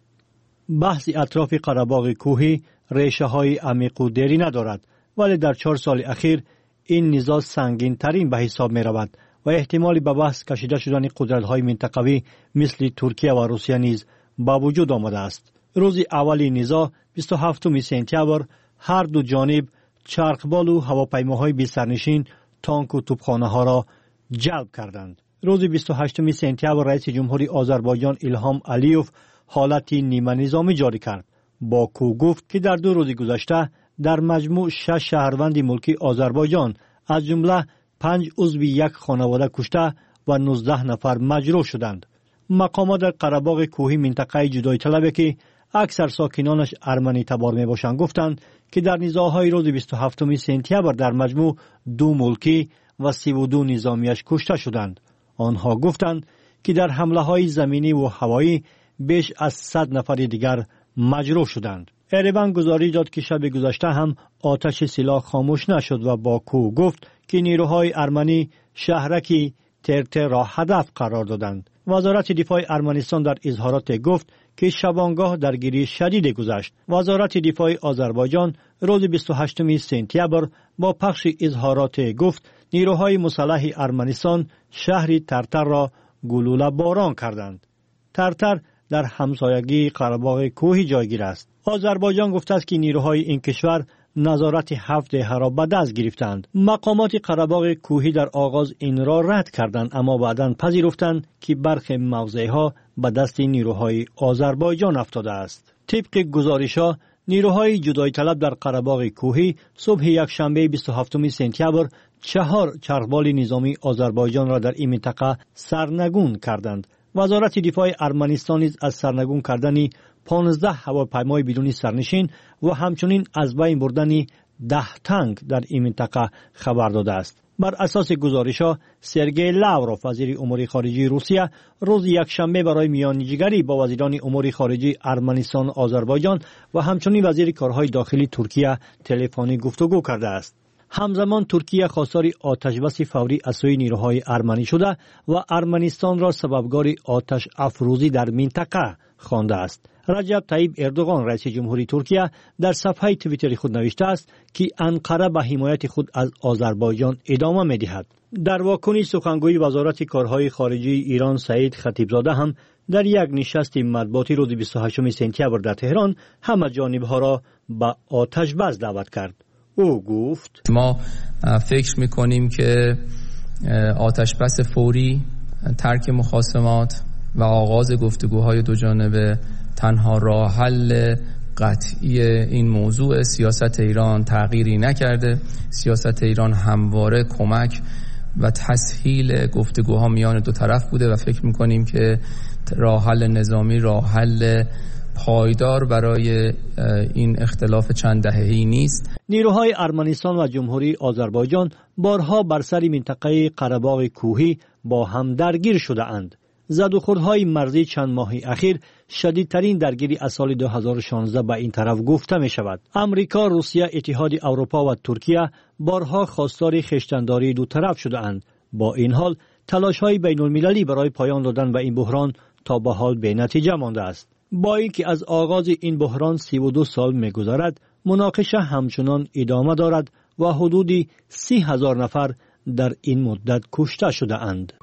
بحث اطراف قره‌باغ کوهی ریشه‌های عمیق و دیری ندارد، ولی در 4 سال اخیر این نزاع سنگین ترین به حساب می رود و احتمالی به بحث کشیده شدن قدرت‌های منطقوی مثل ترکیه و روسیه نیز با وجود آمده است. روز اولی نزاع 27 سپتامبر هر دو جانب چرخبال و هواپیماهای بی سرنشین، تانک و توپخانه‌ها را جلب کردند. روز 28 سپتامبر رئیس جمهوری آذربایجان ایلهام علیوف حالت نیمه نظامی جاری کرد. باکو گفت که در 2 روز گذشته در مجموع 6 شهروند ملکی آذربایجان از جمله 5 عضو یک خانواده کشته و 19 نفر مجروح شدند. مقامات در قره‌باغ کوهی منطقه جدایی طلبه که اکثر ساکنانش ارمنی تبار می باشند گفتند که در نزاع‌های روز 27 سپتامبر در مجموع 2 ملکی و 32 نظامیش کشته شدند. آنها گفتند که در حمله‌های زمینی و هوایی بیش از 100 نفر دیگر مجروح شدند. اریوان گزارش داد که شب گذشته هم آتش سلاح خاموش نشد و باکو گفت که نیروهای ارمنی شهرکی ترته را هدف قرار دادند. وزارت دفاع ارمنستان در اظهارات گفت که شبانگاه درگیری شدید گذشت. وزارت دفاع آذربایجان روز 28 سپتامبر با پخش اظهارات گفت نیروهای مسلح ارمنستان شهر ترتر را گلوله باران کردند. ترتر در همسایگی قره‌باغ کوهی جایگیر است. آذربایجان گفته است که نیروهای این کشور نظارت 7 دهه را به دست گرفتند. مقامات قره‌باغ کوهی در آغاز این را رد کردند، اما بعداً پذیرفتند که برخی موضعها به دست نیروهای آذربایجان افتاده است. طبق گزارش‌ها نیروهای جدایی طلب در قره‌باغ کوهی صبح یکشنبه 27 سپتامبر 4 چرخبال نظامی آذربایجان را در این منطقه سرنگون کردند. وزارت دفاع ارمنستان نیز از سرنگون کردن 15 هواپیمای بدون سرنشین و همچنین از بین بردن 10 تانک در این منطقه خبر داده است. بر اساس گزارش‌ها سرگئی لاوروف وزیر امور خارجه روسیه روز یکشنبه برای میانجیگری با وزیران امور خارجه ارمنستان و آذربایجان و همچنین وزیر کارهای داخلی ترکیه تلفنی گفتگو کرده است. همزمان ترکیه خواستار آتشبس فوری از سوی نیروهای ارمنی شده و ارمنستان را سببگار آتش افروزی در منطقه خوانده است. رجب طیب اردوغان رئیس جمهوری ترکیه در صفحه توییتر خود نوشته است که انقره به حمایت خود از آذربایجان ادامه می‌دهد. در واکنش سخنگوی وزارت کارهای خارجه ایران سعید خطیبزاده هم در یک نشست مطبوعاتی روز 28 سپتامبر در تهران همه جانب‌ها را به آتش بس دعوت کرد. او گفت ما فکر می‌کنیم که آتش بس فوری، ترک مخاصمات و آغاز گفتگوهای دو جانبه تنها راه حل قطعی این موضوع. سیاست ایران تغییری نکرده. سیاست ایران همواره کمک و تسهیل گفتگوها میان دو طرف بوده و فکر میکنیم که راه حل نظامی راه حل پایدار برای این اختلاف چند دهه‌ای نیست. نیروهای ارمنستان و جمهوری آذربایجان بارها بر سر منطقه قره‌باغ کوهی با هم درگیر شده اند. زد و خوردهای مرزی چند ماهی اخیر شدیدترین درگیری از سال 2016 به این طرف گفته می شود. امریکا، روسیه، اتحاد اروپا و ترکیه بارها خواستار خویشتن‌داری دو طرف شده اند. با این حال تلاش‌های بین‌المللی برای پایان دادن به این بحران تا به حال بی نتیجه مانده است. با اینکه از آغاز این بحران 32 سال می‌گذرد، مناقشه همچنان ادامه دارد و حدود 30,000 نفر در این مدت کشته شده اند.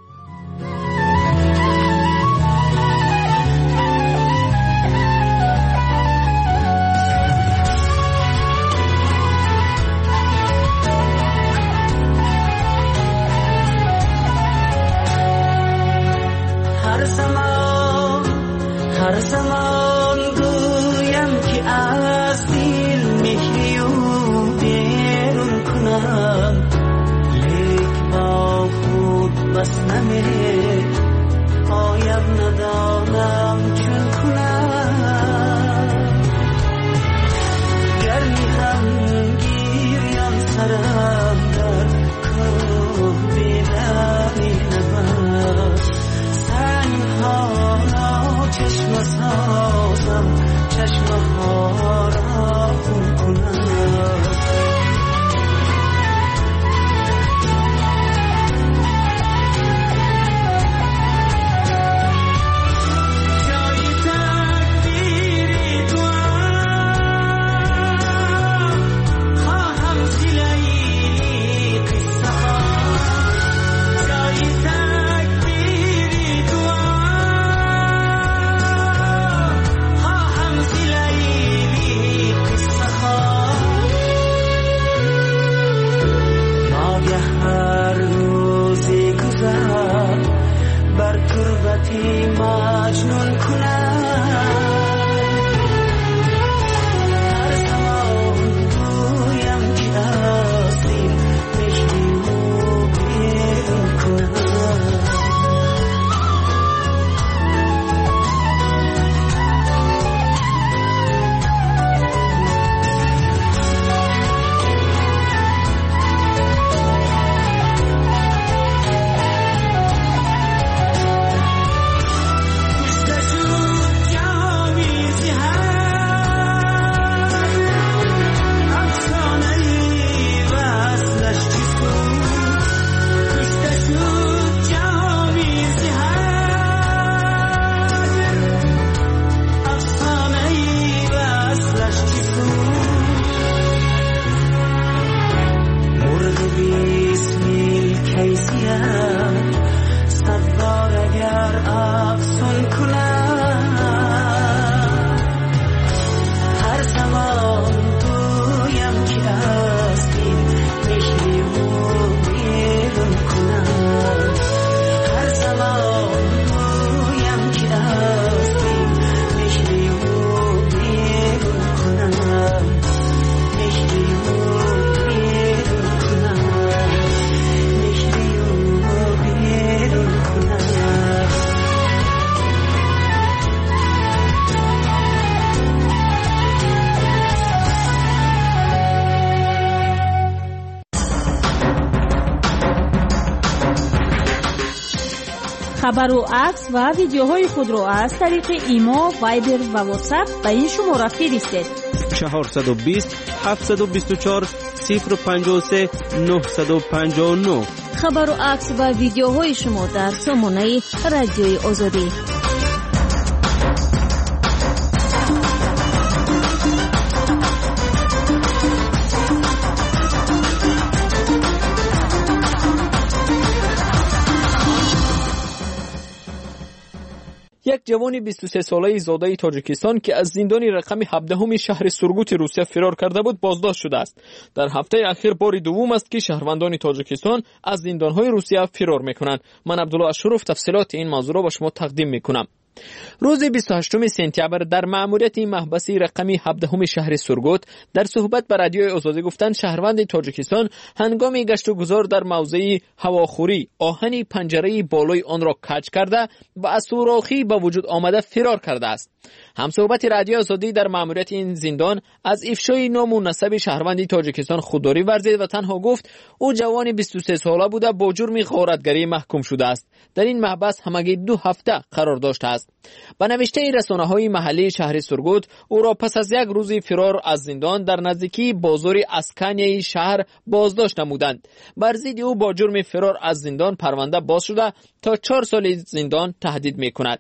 هر زمان گویم که از دل مهری و بیرون کنم، لیک با خود بس خبر و عکس و ویدیوهای خود را از طریق ایما، وایبر و واتساپ به این شماره فرستید. 420 724 053 959. خبر و عکس و ویدیوهای شما در سامانه رادیوی آزادی. یک جوان 23 ساله زاده تاجیکستان که از زندان رقم 17 شهر سورگوت روسیه فرار کرده بود بازداشت شده است. در هفته اخیر بار دوم است که شهروندان تاجیکستان از زندان‌های روسیه فرار می‌کنند. من عبدالله اشرف تفصیلات این موضوع را به شما تقدیم می‌کنم. روز 28 سپتامبر در مأموریت محبس رقمی 17 شهر سورگوت در صحبت با رادیوی آزادی گفتند شهروند تاجیکستان هنگام گشت و گذار در موضع هواخوری آهن پنجره بالای آن را کج کرده و از سوراخی به وجود آمده فرار کرده است. همصحبت رادیو آزادی در مأموریت این زندان از افشای نام و نسب شهروند تاجیکستان خودداری ورزید و تنها گفت او جوان 23 ساله بوده با جرم غارتگری محکوم شده است. در این محبس همگی 2 هفته قرار داشته است. با نوشته رسانه‌های محلی شهر سورگوت او را پس از یک روز فرار از زندان در نزدیکی بازار اسکانیای شهر بازداشت نمودند. بر ضد او با جرم فرار از زندان پرونده باز شده تا 4 سال زندان تهدید می‌کند.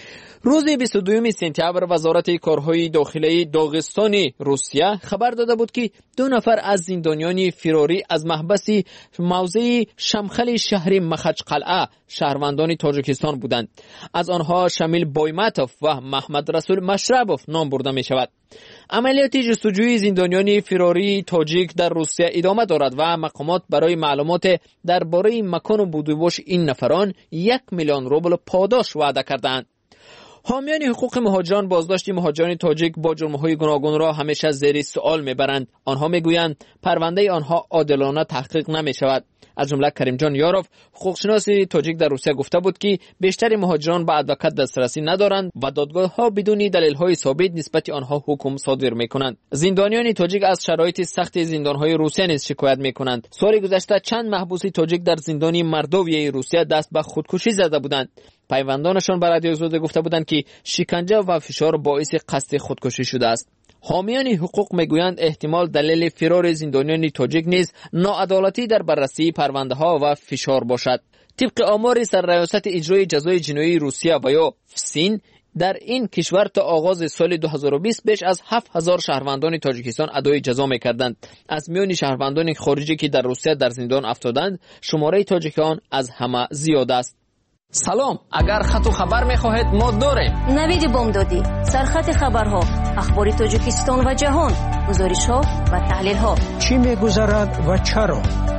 روز 22 سپتامبر وزارت کارهای داخلی داغستان روسیه خبر داده بود که 2 نفر از زندانیان فراری از محبس موضع شمخل شهر مخچقلعه شهروندان تاجیکستان بودند. از آنها شامل بایماتوف و محمد رسول مشربوف نام برده می شود. عملیات جستجوی زندانیان فراری تاجیک در روسیه ادامه دارد و مقامات برای معلومات درباره مکان و بود و باش این نفران 1 میلیون روبل پاداش وعده کردند. حامیان حقوق مهاجران بازداشت مهاجران تاجیک با جرم‌های گوناگون را همیشه زیر سوال می‌برند. آنها می‌گویند پرونده آنها عادلانه تحقیق نمی‌شود. از جمله کریمجان یاروف حقوقشناس تاجیک در روسیه گفته بود که بیشتر مهاجران به ادوکات دسترسی ندارند و دادگاه‌ها بدون دلیل‌های ثابت نسبت آنها حکم صادر می‌کنند. زندانیان تاجیک از شرایط سخت زندان‌های روسیه نیز شکایت می‌کنند. سال گذشته چند محبوس تاجیک در زندان مردویه روسیه دست به خودکشی زده بودند. پیوندانشان به رادیو آزادی گفته بودند که شکنجه و فشار باعث قصد خودکشی شده است. حامیان حقوق میگویند احتمال دلیل فرار زندانیان تاجیک نیز ناعدالتی در بررسی پرونده ها و فشار باشد. طبق آمار سرریاست اجرای جزای جنایی روسیه و یا فسین در این کشور تا آغاز سال 2020 بیش از 7000 شهروندان تاجیکستان ادای جزا می‌کردند. از میان شهروندان خارجی که در روسیه در زندان افتادند شماره تاجیکان از همه زیاد است. سلام، اگر خط و خبر می‌خواهید ما داریم. نوید بامدادی، سرخط خبرها، اخبار تاجیکستان و جهان، گزارش‌ها و تحلیل‌ها. چی می‌گذرد و چرا؟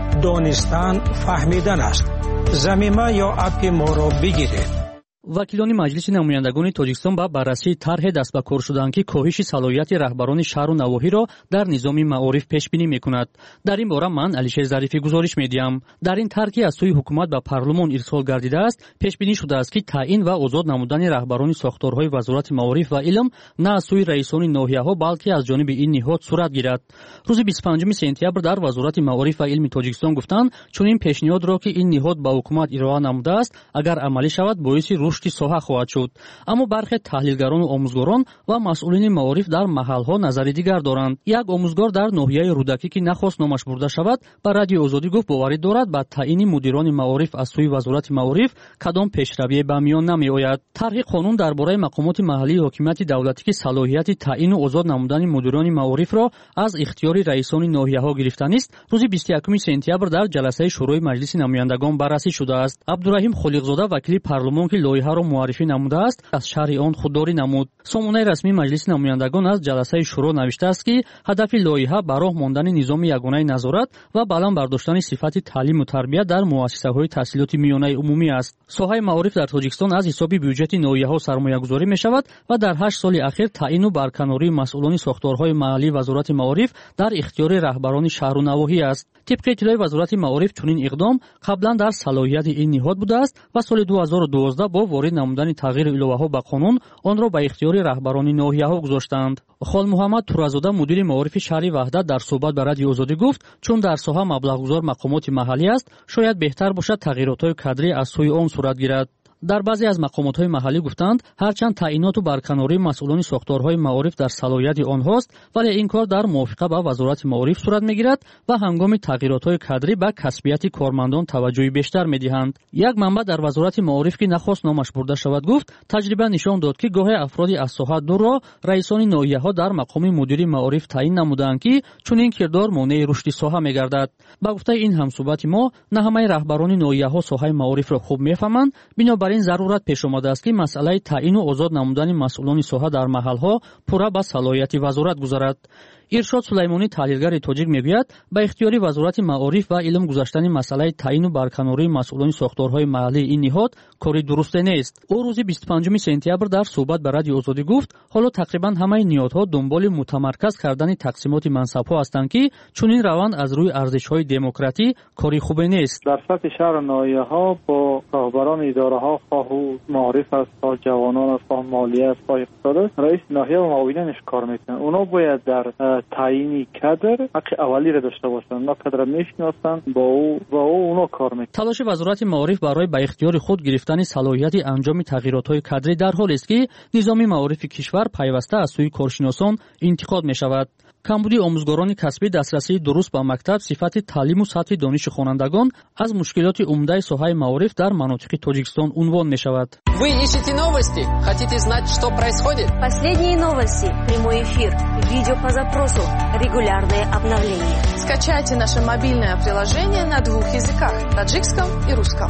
دانستن فهمیدن است. ضمیمه یا اپ ما را بگیرید. وکیلان مجلس نمایندگان تاجیکستان با بررسی طرح دست به کار شدن که کاهش صلاحیت رهبران شهر و نواحی را در نظام معارف پیش بینی می‌کند. در این باره من علیشیر ظریفی گزارش می‌دهم. در این طرح از سوی حکومت به پارلمان ارسال گردیده است، پیش بینی شده است که تعیین و آزاد نمودن رهبران ساختارهای وزارت معارف و علم نه از سوی رئیسان ناحیه‌ها بلکه از جانب این نهاد صورت گیرد. روز 25 سپتامبر در وزارت معارف و علم تاجیکستان گفتند چون این پیشنهاد را که این نهاد به حکومت ارائه نموده است اگر عملی شود باعث رشد ساحه خواهد شد. اما برخی تحلیلگران و آموزگاران و مسئولین معارف در محل‌ها نظری دیگر دارند. یک آموزگار در ناحیه رودکی که نخواست نامش برده شود با رادیو آزادی گفت باوری دارد با تعیین مدیران معارف از سوی وزارت معارف کدام پیشروی به میان نمی‌آید. طرح قانون درباره مقامات محلی حکومت دولتی که صلاحیت تعیین و آزاد نمودن مدیران معارف را از اختیار رئیسان ناحیه‌ها گرفتن است روز 21 سپتامبر در جلسه شورای مجلس نمایندگان بررسی شده است. عبدالرحیم خلیقزاده وکیل پارلمان که لایحه را معرفی نموده است از شرح آن خودداری نمود. سامانه رسمی مجلس نمایندگان از جلسه شورا نوشته است که هدف لایحه به راه ماندن نظام یگانه نظارت و بالا برداشتن صفت تعلیم و تربیت در مؤسسه‌های تحصیلات میانه عمومی است. ساحه معارف در تاجیکستان از حساب بودجه ناحیه‌ها سرمایه‌گذاری می‌شود و در 8 سال اخیر تعیین و برکناری مسئولان ساختارهای محلی وزارت معارف در اختیار رهبران شهر و نواحی است. طبق اطلاع وزارت معارف چنین اقدام قبلا در صلاحیت این نهاد بوده است و سال 2012 با وارد نمودن تغییر الوه‌ها به قانون آن را به اختیار رهبران ناحیه‌ها گذاشتند. خال محمد تورازاده مدیر معارف شهر وحدت در صحبت با رادیو آزادی گفت چون در ساحه مبلغ گذار مقامات محلی است شاید بهتر باشد تغییرات کادری از سوی آن صورت گیرد. در بعضی از مقامات‌های محلی گفتند هرچند تعیینات و برکناری مسئولان ساختارهای معارف در صلاحیت آنهاست، ولی این کار در موافقه با وزارت معارف صورت می‌گیرد و هنگام تغییرات‌های کادری به کسبیت کارمندان توجه بیشتر می‌دهند. یک منبع در وزارت معارف که نخواست نامش برده شود گفت تجربه نشان داد که گاهی افرادی از ساحت دور را رئیسان ناحیه‌ها در مقام مدیر معارف تعیین نمودند که چنین کردار مانع رشد ساحه می‌گردد. با گفته این همصحبت ما نه همه رهبران ناحیه‌ها ساحه معارف را خوب می‌فهمند، بنابراین ضرورت پیش آمده است که مسئله تعیین و آزاد نمودن مسئولان ساحه در محل‌ها پورا به صلاحیت وزارت گذارد. ارشاد سلیمانی تحلیلگر تاجیک میگوید با اختیاری وزارت معارف و علم گذاشتن مسئله تعیین و برکناری مسئولان ساختارهای محلی این نهاد کاری درست نیست. او روز 25 سپتامبر در صحبت با رادیو آزادی گفت حالا تقریبا همه نهادها دنبال متمرکز کردن تقسیمات منصب‌ها هستند که چنین روند از روی ارزش‌های دموکراتی کاری خوبی نیست. در سطح شهر و ناحیه‌ها با رهبران اداره‌ها خواه معارف است، خواه جوانان است، خواه مالیه است، خواه اقتصاد است، رئیس ناحیه و معاونینش کار میکنن. اونا باید در تعیین کادر حق اولی را داشته باشند. اونا کادر میشناسند، با اونا کار میکنن. تلاش وزارت معارف برای به اختیار خود گرفتن صلاحیت انجام تغییرات‌های کادری در حالی است که نظام معارف کشور پیوسته از سوی کارشناسان انتقاد می‌شود. کمبودی آموزگاران کسبی، دسترسی درست به مکتب، صفت تعلیم و سطح دانش خوانندگان از مشکلات عمده ساحه معارف در مناطق تاجیکستان عنوان می‌شود. Вы ищете новости? Хотите знать, что происходит? Последние новости, прямой эфир, видео по запросу, регулярные обновления. Скачайте наше мобильное приложение на двух языках – таджикском и русском.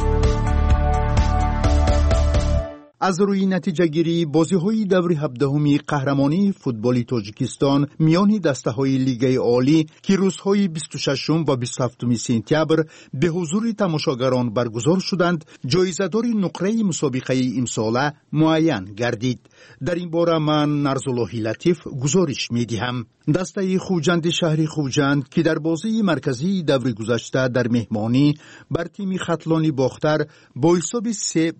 از روی نتیجه گیری بازی‌های دور 17 قهرمانی فوتبال تاجیکستان میان دسته‌های لیگ عالی که روزهای 26 و 27 سپتامبر به حضور تماشاگران برگزار شدند، جایزه‌دار نقره مسابقه امساله معین گردید. در این باره من نرزاللهی لطیف گزارش می‌دهم. دسته خوجند شهر خوجند که در بازی مرکزی دور گذشته در مهمانی بر تیم خطلانی باختر با حساب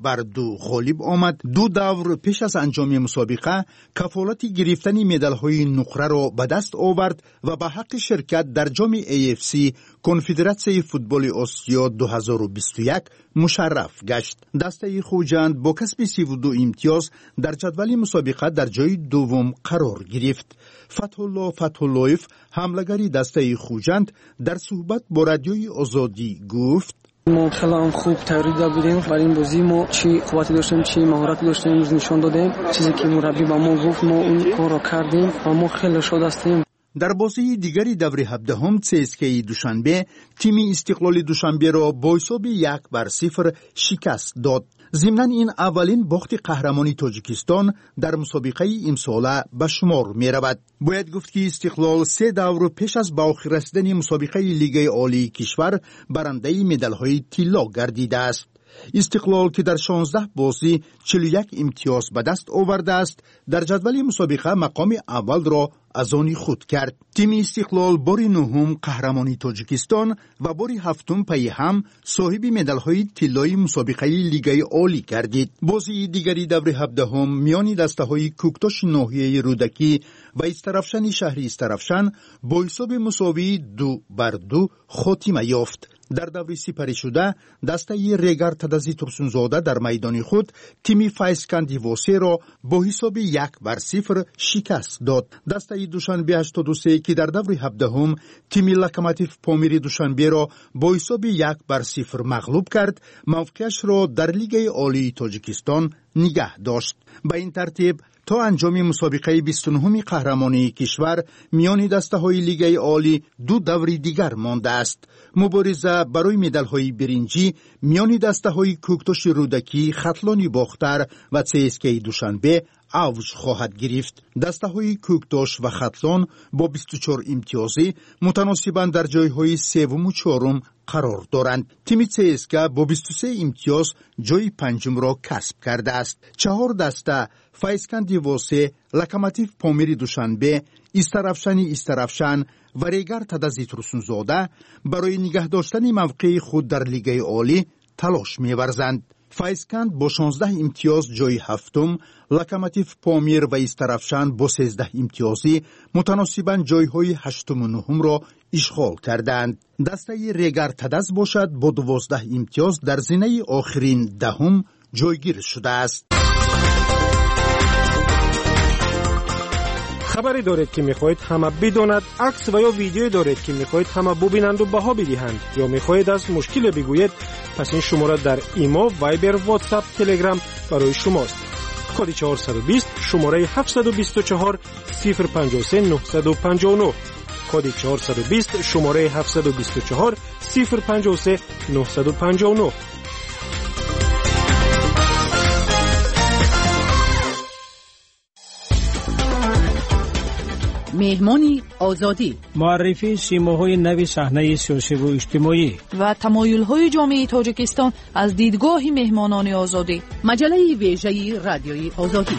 3-2 غالب آمد، دو دور پیش از انجام مسابقه کفالت گرفتن مدال‌های نقره را به دست آورد و به حق شرکت در جام AFC کنفدراسیون فوتبال آسیا 2021 مشرف گشت. دسته خوجند با کسب 32 امتیاز در جدول مسابقه در جای دوم قرار گرفت. فتح‌اللهیف حمله‌گری دسته خوجند در صحبت با رادیوی آزادی گفت ما خیلی خوب تیاری بودیم برای این بازی. ما چی قوتی داشتیم، چی مهارت داشتیم، امروز نشان دادیم. چیزی که مربی با ما گفت ما اون کار را کردیم و ما خیلی شاد هستیم. در بازی دیگری دور 17 CSKA دوشنبه تیم استقلال دوشنبه را با حساب 1-0 شکست داد. ضمناً این اولین باخت قهرمانی تاجیکستان در مسابقه امساله به شمار می رود. باید گفت که استقلال 3 دور پیش از به آخر رسیدن مسابقه لیگ عالی کشور برنده مدال‌های طلا گردیده است. استقلال که در 16 بازی 41 امتیاز به دست آورده است، در جدول مسابقه مقام اول را از آن خود کرد. تیم استقلال بار 9 قهرمانی تاجیکستان و بار 7 پی هم صاحب مدال‌های طلایی مسابقه لیگ عالی گردید. بازی دیگری دور 17 میان دسته‌های کوکتاش ناحیه رودکی و استرافشان شهر استرافشان با حساب مساوی 2-2 خاتمه یافت. در دور سپری شده دسته ریگر تدزی ترسونزاده در میدان خود تیم فایسکندی واسه را با حساب 1-0 شکست داد. دسته دوشنبه 83 که در دور 17 تیم لکماتیف پامیری دوشنبه را با حساب 1-0 مغلوب کرد، موقعش را در لیگ عالی تاجیکستان نگه داشت. به این ترتیب تا انجام مسابقه 29 قهرمانی کشور میان دسته‌های لیگ عالی 2 دور دیگر مانده است. مبارزه برای مدال‌های برنجی میان دسته‌های کوکتاش رودکی، خطلانی باختر و CSKA دوشنبه اوج خواهد گرفت. دسته‌های کوکتاش و خطلان با 24 امتیازی متناسباً در جای‌های 3 و 4 قرار دارند. تیم CSKA با 23 امتیاز جای 5 را کسب کرده است. 4 دسته فایسکندی واسه، لکماتیف پامیری دوشنبه، استرافشان و ریگر تدزی ترسونزاده برای نگه داشتن موقع خود در لیگ عالی تلاش می‌ورزند. فایسکند با 16 امتیاز جای 7، لکماتیف پامیر و استرافشان با 13 امتیازی متناسباً جایهای 8 و 9 را اشغال کردند. دسته ریگر تدز باشد با 12 امتیاز در زینه آخرین 10 جایگیر شده است. خبری دارید که میخواهید همه بداند، عکس و یا ویدیویی دارید که میخواهید همه ببینند و بها بدهند، یا میخواهید از مشکل بگویید، پس این شماره در ایما، وایبر، واتساپ، تلگرام برای شماست. کد 420 شماره 724 053 959. کد 420 شماره 724 053 959. مهمانی آزادی، معرفی سیماهای نوی صحنه سیاسی و اجتماعی و تمایل‌های جامعه تاجیکستان از دیدگاه مهمانان آزادی. مجله ویژه رادیوی آزادی.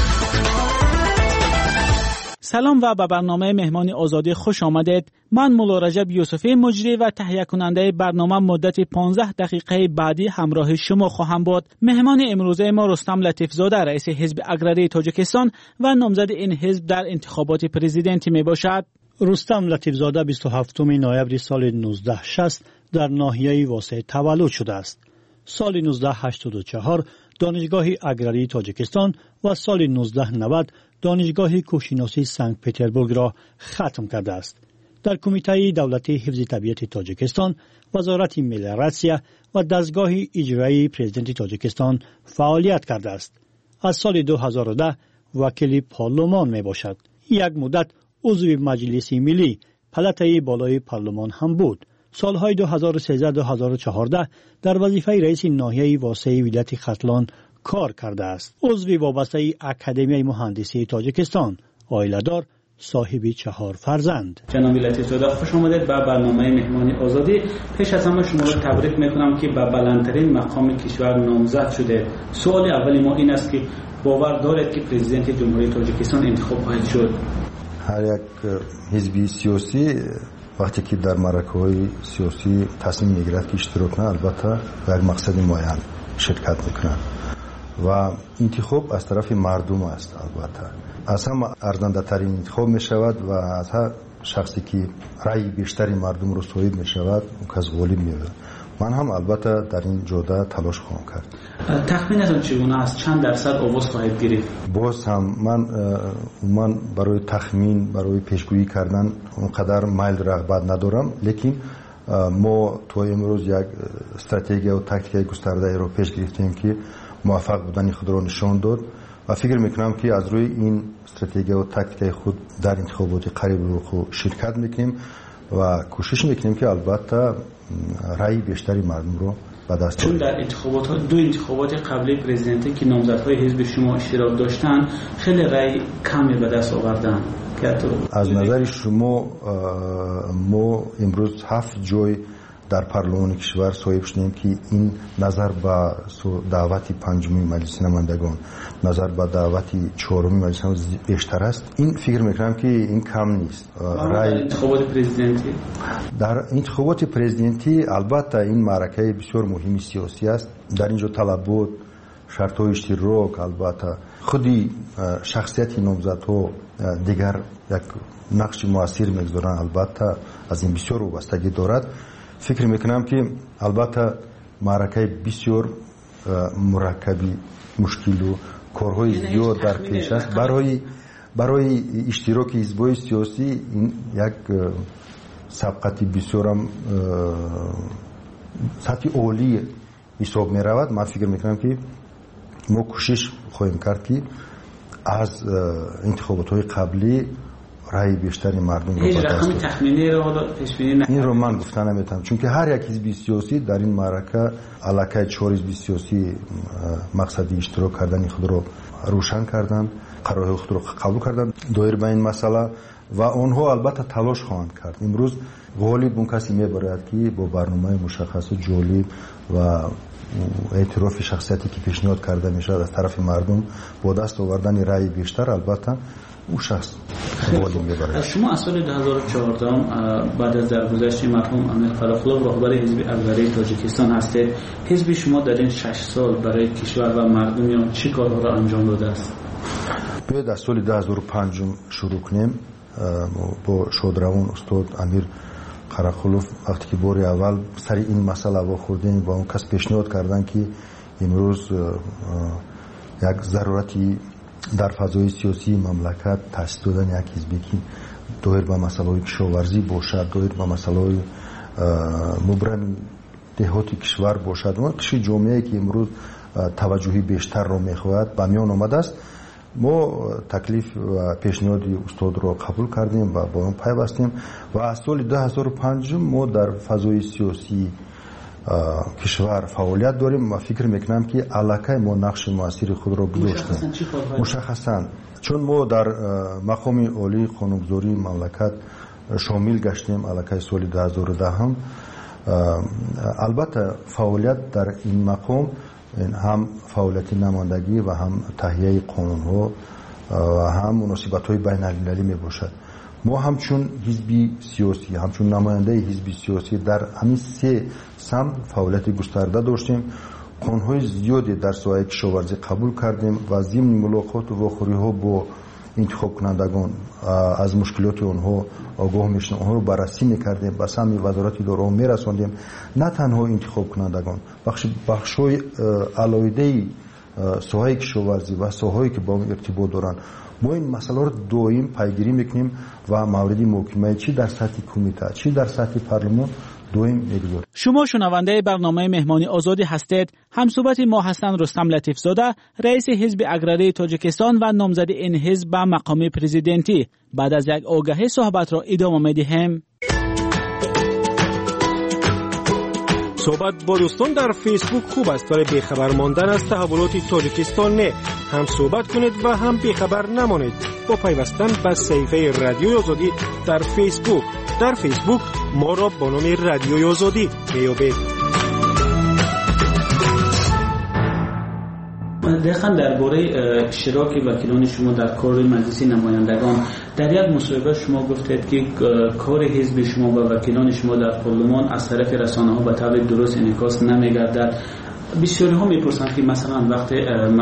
سلام و به برنامه مهمان آزادی خوش آمدید. من مولا رجب یوسفی مجری و تهیه کننده برنامه مدت 15 دقیقه بعدی همراه شما خواهم بود. مهمان امروزه ما رستم لطیفزاده، رئیس حزب اگراری تاجیکستان و نامزد این حزب در انتخابات پرزیدنتی می باشد. رستم لطیفزاده 27 نوامبر سال 1960 در ناحیه واسه تولد شده است. سال 1984 دانشگاه اگراری تاجیکستان و سال 1990 دانشگاه کوهشناسی سنت پترزبورگ را ختم کرده است. در کمیته دولتی حفظ طبیعت تاجیکستان، وزارت ملیراسیا و دستگاه اجرایی پرزیدنت تاجیکستان فعالیت کرده است. از سال 2010 وکیل پارلمان می باشد. یک مدت عضو مجلس ملی پلته بالای پارلمان هم بود. سالهای 2013-2014 در وظیفه رئیس ناحیه واسع ولایت ختلان کار کرده است. عضو وابسته اکادمی مهندسی تاجیکستان، عائله‌دار، صاحب 4 فرزند. جناب لطیفزاده خوش آمدید به برنامه مهمانی آزادی. پیش از همه شما را تبریک میکنم که به بلندترین مقام کشور نامزد شده. سوال اولی ما این است که باور دارید که پرزیدنت جمهوری تاجیکستان انتخاب خواهد شد؟ هر یک حزبی سیاسی وقتی که در معرکه‌های سیاسی تصمیم میگیرد که اشتراک کنه، البته یک مقصد معین شرکت میکنه و انتخاب از طرف مردم است. البته از هم ارزنده ترین انتخاب می شود و از هر شخصی که رأی بیشتری مردم رو صاحب می شود اون کس غالب می شود. من هم البته در این جوده تلاش خواهم کرد. تخمینتون چگونه است؟ چند درصد آواز خواهید گرفت؟ باز هم من برای تخمین، برای پیشگویی کردن اونقدر میل رغبت ندارم، لیکن ما تو امروز یک استراتژی و تاکتیک گسترده رو پیش گرفتیم که موفق بودن خود را نشان داد و فکر میکنم که از روی این استراتژی و تاکتیک خود در انتخابات قریب رو خود شرکت میکنیم و کوشش میکنیم که البته رأی بیشتری مردم رو به دست چون در دو انتخابات قبلی پرزیدنتی که نامزدهای حزب شما اشتراک داشتن خیلی رأی کمی به دست آوردن. از نظر شما ما امروز 7 جای در پارلمان کشور صاحب شدیم که این نظر به دعوت 5 مجلس نمایندگان، نظر به دعوت 4 مجلس نمایندگان بیشتر است. این فکر میکنم که این کم نیست. در انتخابات پرزیدنتی البته این معرکه بسیار مهمی سیاسی است. در اینجا طلبات، شرط‌های اشتراک، البته خودی شخصیت نامزدها دیگر یک نقش موثر میگذارند. البته از این بسیار وابستگی دارد. فکر میکنم که البته معرکه بسیار مرکبی، مشکل و کارهای زیاد در پیش است. برای اشتراک حزب‌های سیاسی این یک سبقتی بسیار هم سطح عالی حساب می رود. من فکر میکنم که ما کوشش خواهیم کرد که از انتخابات های قبلی رای بیشتری مردم رو به دست تخمینی رو این رو من گفتن نمیتونم، چون که هر یک حزب سیاسی در این معرکه علاقه 4 حزب سیاسی مقصدی اشتراک کردن خود رو روشن کردن، قرارهای خود رو قبول کردن دایر به این مسئله و آنها البته تلاش خواهند کرد. امروز غالب اون کسی میبرد که با برنامه مشخص جالب و اعتراف شخصیتی که پیشنهاد کرده میشه از طرف مردم با دست آوردن رای بیشتر، البته اون شخص غالب میبرد. شما از سال 2014 بعد از درگذشت مرحوم امیر فراخلو رهبر حزب اگراری تاجیکستان هستید. حزب شما در این 6 سال برای کشور و مردم چه کارها را انجام داده است؟ بیاید از سال 2005 شروع کنیم. با شادروان استاد امیر فراخلو وقتی که بار اول سر این مسئله واخوردیم با اون کس پیشنهاد کردن که امروز یک ضرورتی در فضای سیاسی مملکت تأسیس دادن یک حزبی که دایر به مسائل کشاورزی باشد، دایر به مسائل مبرم دهات کشور باشد و کشی جامعه که امروز توجهی بیشتر را میخواهد به میان آمده است. ما تکلیف و پیشنهاد استاد را قبول کردیم و با آن پیوستیم و از سال 2005 ما در فضای سیاسی کشور فعالیت داریم و فکر میکنم که علاقه ما نقش موثر خود را گذاشتیم. مشخصا چون ما در مقام عالی قانونگذاری مملکت شامل گشتیم علاقه سال 2010 هم البته فعالیت در این مقام هم فعالیت نمایندگی و هم تهیه قانون ها و هم مناسبت های بین المللی می باشد. ما همچون حزبی سیاسی، همچون نماینده حزبی سیاسی در همین سه سمت فعالیت گسترده داشتیم. قانون های زیادی در ساحه کشاورزی قبول کردیم و ضمن ملاقات و واخوری ها با انتخاب کنندگان از مشکلات آنها آگاه میشدیم، آنها رو بررسی میکردیم، به سمت وزارت اداره میرساندیم. نه تنها انتخاب کنندگان، بخش‌های علاوه ساحه کشاورزی و ساحه‌ای که با اون ارتباط دارن، ما این مسئله رو دائم پیگیری میکنیم و مورد محاکمه چی در سطح کمیته چی در سطح پارلمان دائم میگذاریم. شما شنونده برنامه مهمانی آزادی هستید. همصحبت ما هستند رستم لطیفزاده، رئیس حزب اگراری تاجیکستان و نامزد این حزب به مقام پرزیدنتی. بعد از یک آگهی صحبت را ادامه میدیم. صحبت با دوستان در فیسبوک خوب است ولی بیخبر ماندن از تحولات تاجیکستان نه. هم صحبت کنید و هم بیخبر نمانید با پیوستن به صفحه رادیوی آزادی در فیسبوک. در فیسبوک ما را با نام رادیوی آزادی میابید. دقیقاً درباره اشتراک وکیلان شما در کار مجلس نمایندگان در یک مصاحبه شما گفتید که کار حزب شما و وکیلان شما در پارلمان از طرف رسانه‌ها به طور درست انعکاس نمی‌گردد. بسیاری ها میپرسند که مثلا وقتی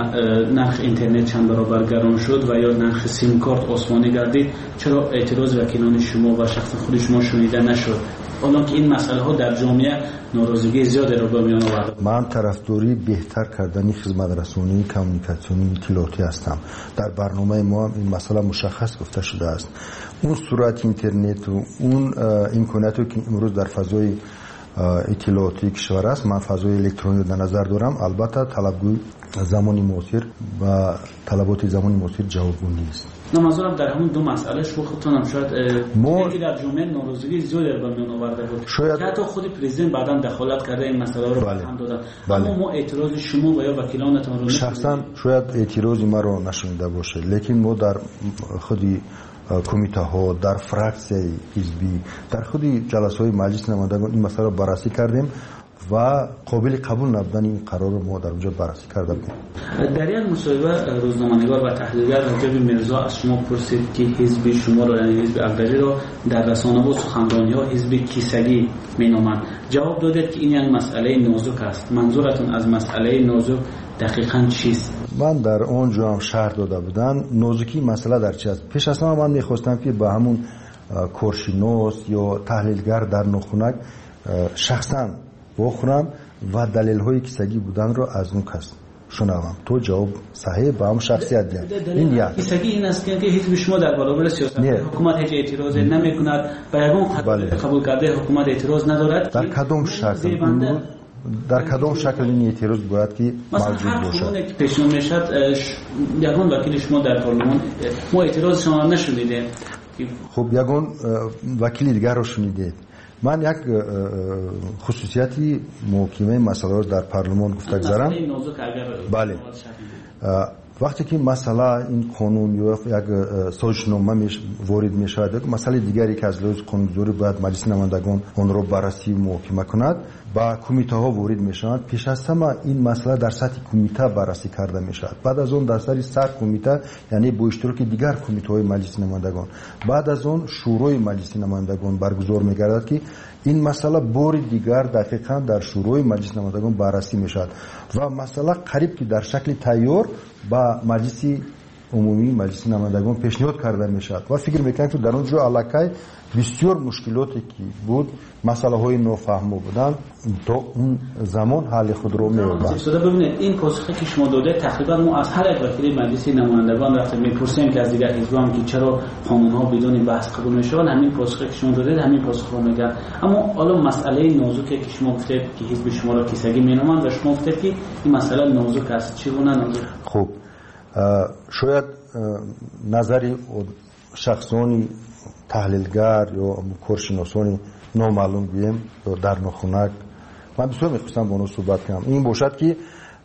نرخ اینترنت چند برابر گران شد و یا نرخ سیم کارت آسمانی گردید چرا اعتراض وکیلان شما و شخص خود شما شنیده نشد؟ حالا که این مسئله ها در جامعه ناراضگی زیادی را به میان آورده. من طرفداری بهتر کردن خدمت رسانی کمیونیکاسیونی اطلاعاتی هستم. در برنامه ما این مسئله مشخص گفته شده است. اون سرعت اینترنت و اون امکاناتی که امروز در فضای اطلاعاتی کشور است، من فضای الکترونیک در نظر دارم. البته طلبگوی زمانی معاصر و طلبات زمانی معاصر جوابگو نیست. منظورم در همون دو مسئله شما خودتون هم شاید که در جامعه ناراضگی زیادی به میان آورده بود که حتی خود پرزیدنت بعداً دخالت کرده این مسئله رو هم دادن. اما ما اعتراض شما و یا وکیلانتون رو شخصا شاید اعتراضی ما رو نشنیده باشه، لیکن ما در خودی کمیته ها، در فراکسیون حزبی، در خودی جلسه های مجلس نمایندگان این مسئله رو بررسی کردیم و قابل قبول نبودن این قرار رو ما در اونجا بررسی کرده بودیم. در یک مصاحبه روزنامه‌نگار و تحلیلگر رجب میرزا از شما پرسید که حزب شما را یعنی حزب اگراری را در رسانه‌ها و سخنرانی‌ها حزب کیسگی مینامند. جواب دادید که این یک مسئله نازک است. منظورتون از مسئله نازک دقیقاً چیست؟ من در اونجا هم شرح داده بودم نازکی مسئله در چی است. پیش از همه من می‌خواستم که به همون کارشناس یا تحلیلگر در نخونک شخصاً بخورم و دلیل های کیسگی بودن رو از اون کس شنوم. تو جواب صحیح با هم شخصیت دید. این یک کیسگی این است که حزب شما در برابر سیاست حکومت هیچ اعتراض نمی کند و یگان قبول کرده حکومت اعتراض ندارد. در کدام شکل در کدام شکل این اعتراض باید که موجود باشد؟ مثلا که پیشنهاد میشد یگان وکیل شما در پارلمان ما اعتراض شما نشنیدیم. خب یگان وکیل دیگر رو شنیدید. من یک خصوصیتی محاکمه مسئله رو در پارلمان گفته گذارم. بله. وقتی که مسئله این قانون یا یک سازشنامه وارد می شود، یک مسئله دیگری که از لحاظ قانونگذاری باید مجلس نمایندگان آن را بررسی و محاکمه کند با کمیته ها وارد می شود. پیش از همه این مسئله در سطح کمیته بررسی کرده می شود. بعد از آن در سطح کمیته یعنی با اشتراک دیگر کمیته های مجلس نمایندگان، بعد از آن شورای مجلس نمایندگان برگزار می گردد که این مسئله بار دیگر دقیقاً در شورای مجلس نمایندگان بررسی می شود و مسئله قریب که در شکل تیار با مجلس عمومی مجلس نمایندگان پیشنهاد کرده میشد و فکر میکنم که در اونجا علاقه بسیار مشکلاتی که بود، مسئله های نافهمو بودن، تا اون زمان حل خود رو می‌یافت. ببینید این پاسخی که شما داده تقریبا ما از هر یک وکیل مجلس نمایندگان رفتیم میپرسیم که از دیگر حزبان که چرا قانون‌ها بدون بحث قبول میشن، همین پاسخی که شما دادید همین پاسخ رو میگن. اما حالا مسئله نازکی که شما گفتید که حزب شما را کیسگی مینامند و شما گفتید که این مسئله نازک است، چگونه نازک؟ خب شاید نظری شخصانی تحلیلگر یا کارشناسانی نامعلوم بیم در نخونک من بسیار میخواستم با اونو صحبت کنم. این باشد که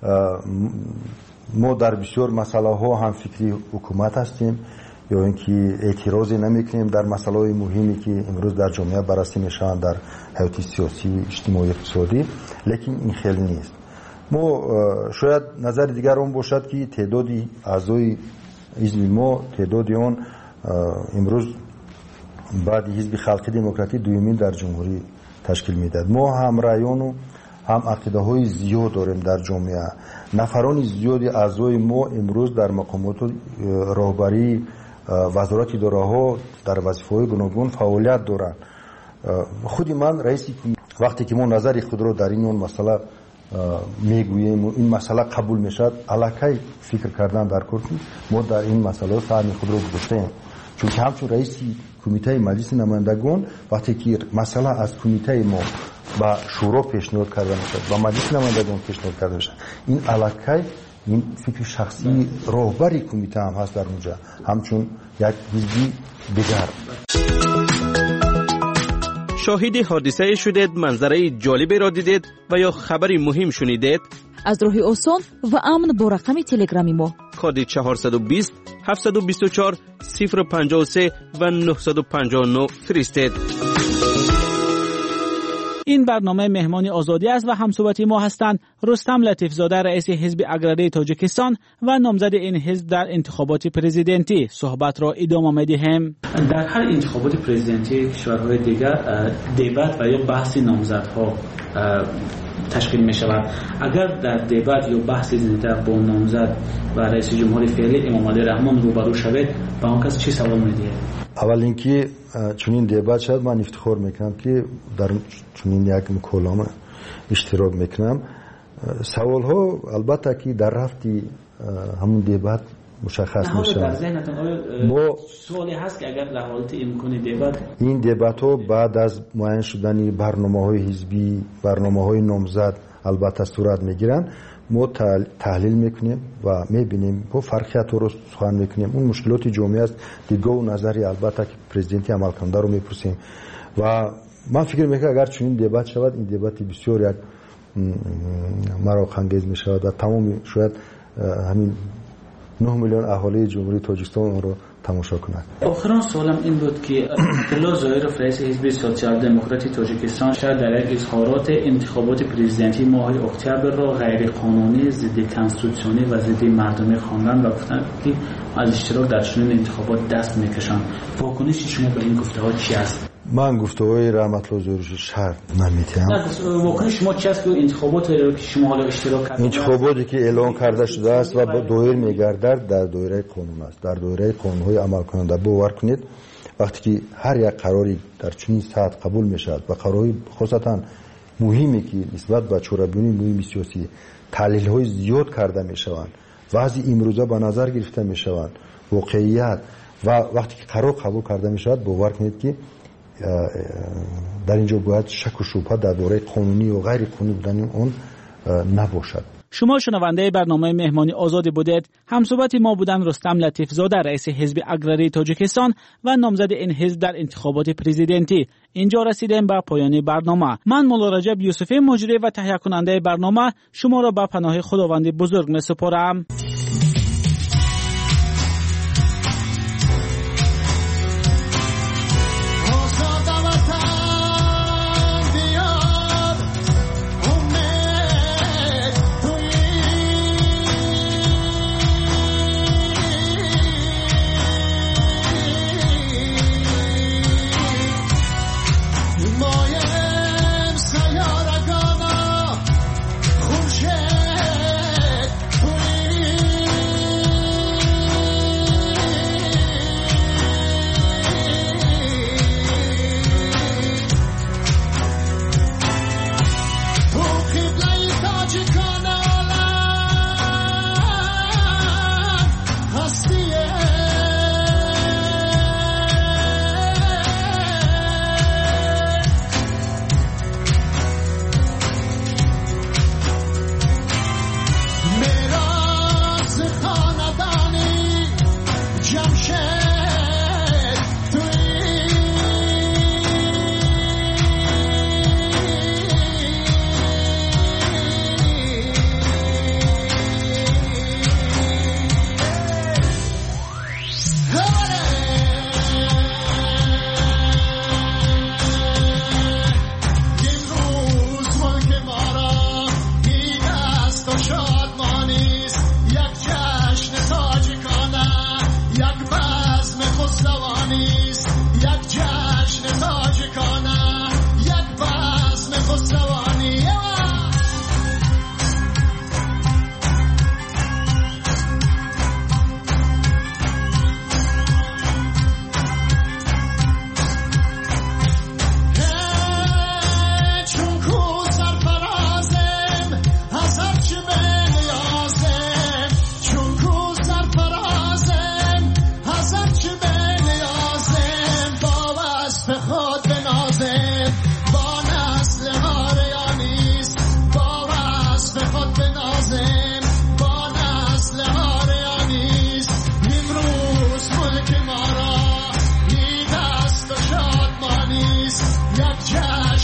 ما در بسیار مسئله ها هم فکری حکومت هستیم یا اینکه اعتراضی نمیکنیم در مسئله های مهمی که امروز در جامعه بررسی میشن در حیات سیاسی اجتماعی اقتصادی، لیکن این خیلی نیست. ما شاید نظر دیگر اون باشد که تعدادی اعضای حزب ما تعدادی اون امروز بعد حزب خلق دموکراتی دومین در جمهوری تشکیل میداد. ما هم رایان و هم عقیده های زیاد داریم در جامعه. نفران زیادی اعضای ما امروز در مقامات راهبری وزارت اداره ها در وظیفه های گوناگون فعالیت دارند. خودی من رئیسی وقتی که ما نظر خود رو در این مسئله میگوییم و این مسئله قبول میشد، علاقه فکر کردن در کردیم ما در این مسئله سعی خود رو گذاشتیم. چون که همچون رئیسی کمیته مجلس نمایندگان وقتی که مسئله از کمیته ما با شورا پیشنهاد کرده میشد و مجلس نمایندگان پیشنهاد کرده میشد، این علاقه این فکر شخصی راهبری کمیته هم هست در اونجا، همچون یک حزبی دیگر. شاهد حادثه شدید، منظره جالبی را دیدید و یا خبری مهم شنیدید؟ از راه آسان و امن با رقم تلگرامی ما کد 420 724 053 و 959 فرستید. این برنامه مهمان آزادی است و همصحبتی ما هستند رستم لطیف زاده رئیس حزب اگراری تاجیکستان و نامزد این حزب در انتخابات پرزیدنتی. صحبت را ادامه می‌دهیم. در هر انتخابات پرزیدنتی کشورهای دیگر دیبات و یا بحث نامزدها تشکیل می شود. اگر در دیبات یا بحث زنده با نامزد و رئیس جمهور فعلی امام علی رحمان روبرو شوید، با اون کس چی سوال می‌دهید؟ اول اینکه چنین دیبات شد من افتخار میکنم که در چنین یک مکالمه اشتراک میکنم. سوال ها البته که در رفتی همون دیبات مشخص میشه. در ذهنتون آیا سوالی هست که اگر در حالت امکان دیبات این دیبات ها بعد از معین شدن برنامه‌های حزبی، برنامه‌های نامزد البته صورت میگیرن، ما تحلیل میکنیم و میبینیم با فرقیت رو سخن میکنیم. اون مشکلات جامعه است، دیدگاه و نظری البته که پرزیدنتی عمل کننده رو میپرسیم و من فکر میکنم اگر چنین دیبات شود، این دیبات بسیار یک مراق انگیز میشود و تمام شاید همین 9 میلیون اهالی جمهوری تاجیکستان اون رو تماشا کنند. آخرین سوالم این بود که اطلاع ظاهرов رئیس حزب سوسیال دموکراتی تاجیکستان شاید در یک اظهارات انتخابات پرزیدنتی ماه اکتبر را غیر قانونی، ضد کنستیتوسیونی و ضد مردمی خواندند و گفتند که از اشتراک در چنین انتخابات دست میکشند. واکنش شما به این گفته‌ها چی است؟ من گفته‌های رحمت الله زوریش شرط نمی‌دهم. واکنش شما چی است که انتخابات که شما حالا اشتراک کردید، انتخاباتی که اعلان کرده شده است و دایر می‌گردد در دایره قانون است، در دایره قانون‌های عمل کننده. باور کنید وقتی که هر یک قراری در چنین سطح قبول می‌شود و قراری خاصتاً مهمی که نسبت به چورابیونی مهم سیاسی تحلیل‌های زیاد کرده می‌شوند، وضع امروزه به نظر گرفته می‌شوند، واقعیت و وقتی که قرار قبول کرده می‌شود، باور کنید که در اینجا باید شک و شبهه در دوره قانونی و غیر قانونی بودن اون نباشد. شما شنونده برنامه مهمانی آزادی بودید. همصحبت ما بودن رستم لطیف زاده رئیس حزب اگراری تاجیکستان و نامزد این حزب در انتخابات پرزیدنتی. اینجا رسیدیم به پایان برنامه. من مولا رجب یوسفی مجری و تهیه کننده برنامه شما را به پناه خداوند بزرگ می‌سپارم.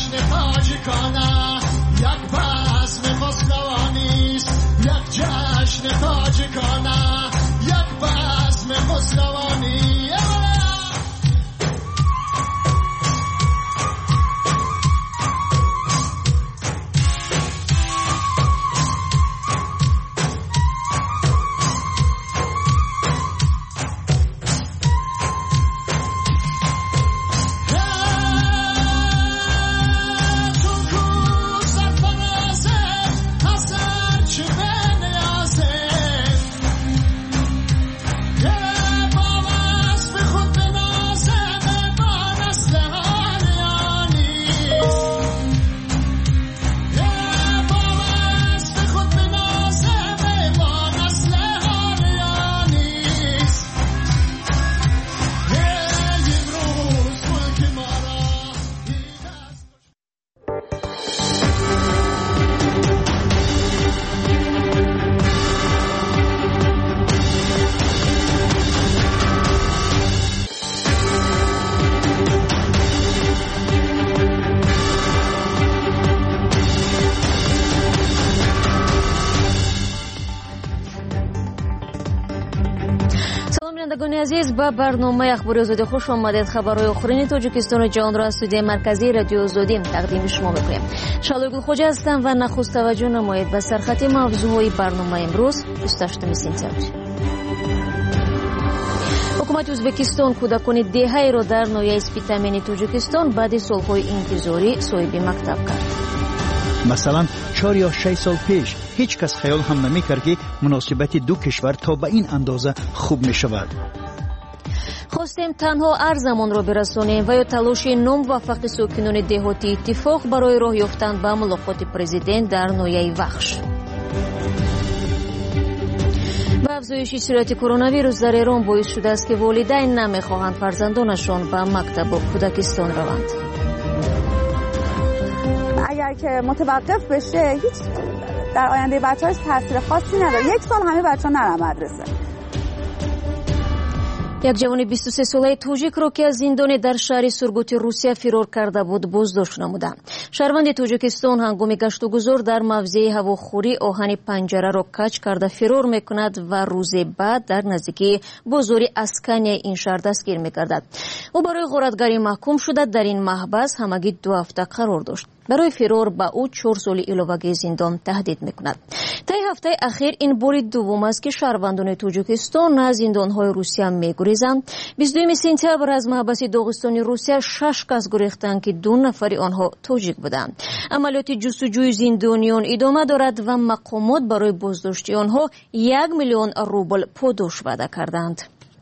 شنوندگان عزیز به برنامه اخباری آزادی خوش آمدید. خبرهای آخرین تاجیکستان و جهان را از استودیوی مرکزی رادیو آزادی تقدیم شما می‌کنیم. شالوی گلخوجه هستم و نخست توجه نمایید به سرخط موضوعهای برنامه امروز 28 سپتامبر. حکومت ازبکستان کودکان دهه‌ای را در ناحیه سپیتامین تاجیکستان بعد سالهای انتظاری صاحب مکتب کرد. مثلا 4 یا 6 سال پیش هیچ کس خیال هم نمی کرد که مناسبت دو کشور تا به این اندازه خوب می شود. خواستیم تنها ارزمان را برسانیم و یا تلاش ناموفق ساکنان دهاتی اتفاق برای راه یافتن به ملاقات پرزیدنت در ناحیه وخش. با افزایش شیوع کرونا ویروس در ایران باعث شده است که والدین نمیخواهند فرزندانشان به مکتب و کودکستان روند. اگر که متوقف بشه هیچ در آینده بچه‌هاش تاثیر خاصی نداره. 1 سال همه بچه‌ها نرن مدرسه. یک جوان 23 ساله توجیک را که از زندان در شهر سورگوت روسیه فرار کرده بود بازداشت نمودند. شهروند تاجیکستان هنگام گشت و گذار در موضع هواخوری آهن پنجره را کج کرده فرار میکند و روز بعد در نزدیکی بازار اسکنی این شهر دستگیر میگردد. او برای غارتگری محکوم شده. در این محبس همگی 2 هفته قرار داشت. برای فرار به او 4 سال علاوه زندان تهدید میکند. طی هفته اخیر این بار دوم است که شهروندان تاجیکستان از زندان‌های روسیه می‌گریزند. 22 سپتامبر از محبس داغستانی روسیه 6 کس گریختند که 2 نفر آنها تاجیک بودند. عملیات جستجوی زندانیان ادامه دارد و مقامات برای بازداشت آنها 1 میلیون روبل پاداش وعده کردند.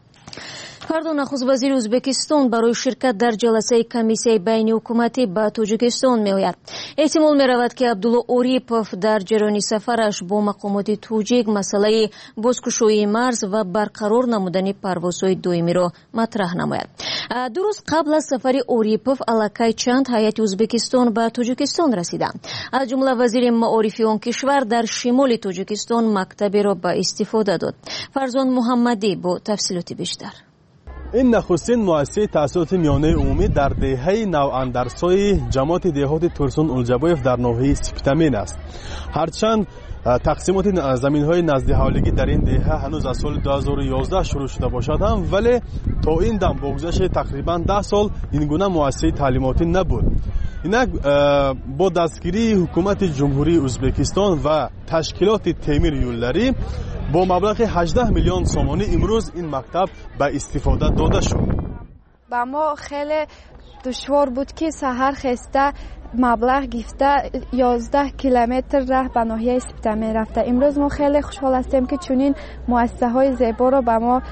فردا نخست وزیر ازبکستان برای شرکت در جلسه کمیسیه بین حکومتی به تاجیکستان می‌آید. احتمال می‌رود که عبدالله اوریپوف در جریان سفرش با مقامات تاجیک مسئله بازگشایی مرز و برقرار نمودن پروازهای دائمی را مطرح نماید. درست قبل از سفر اوریپوف الکی چند هیئت ازبکستان به تاجیکستان رسیدند. از جمله وزیر معارف آن کشور در شمال تاجیکستان مکتبی را به استفاده داد. فرزان محمدی با تفصیلات بیشتر. این نخستین مؤسسه تأسیسات میانه عمومی در دهه نواندرسای جماعت دهات تورسون اولجبایف در ناحیه سپیتامین است. هرچند تقسیمات زمین‌های نزد حوالگی در این دهه هنوز از سال 2011 شروع شده باشد هم ولی تا این دم با گذشت تقریبا 10 سال این گونه مؤسسه تعلیماتی نبود. اینک با دستگیری حکومت جمهوری ازبکستان و تشکیلات تیمیر یولری با مبلغ 18 میلیون سومانی امروز این مکتب به استفاده داده شد. با ما خیلی دشوار بود که سحر خسته مبلغ گفته 11 کیلومتر راه به ناحیه سپیتامین رفته. امروز ما خیلی خوشحال هستیم که چنین مؤسسه های زیبا را به ما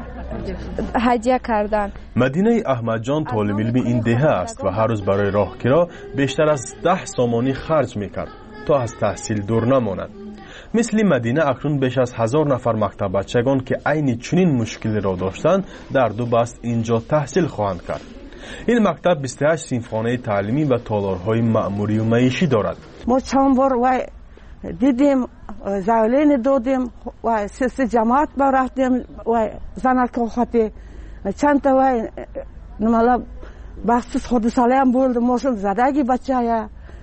هدیه کردن. مدینه احمد جان طالب علمی این دهه است و هر روز برای راهکرا بیشتر از 10 سومانی خرج میکرد تا از تحصیل دور نماند. مثل مدینه اکنون بیش از 1000 نفر مکتب بچگان که عین چنین مشکلی را داشتند در 2 بست اینجا تحصیل خواهند کرد. این مکتب 28 صنفخانه تعلیمی و تالارهای مأموری و معیشی دارد. ما چند بار دیدیم زاولین دادیم و 3 جماعت با رفتیم و زنک خاطی چند تا نمالا بخصوص خود ساله هم بود ماشون زدگی بچه های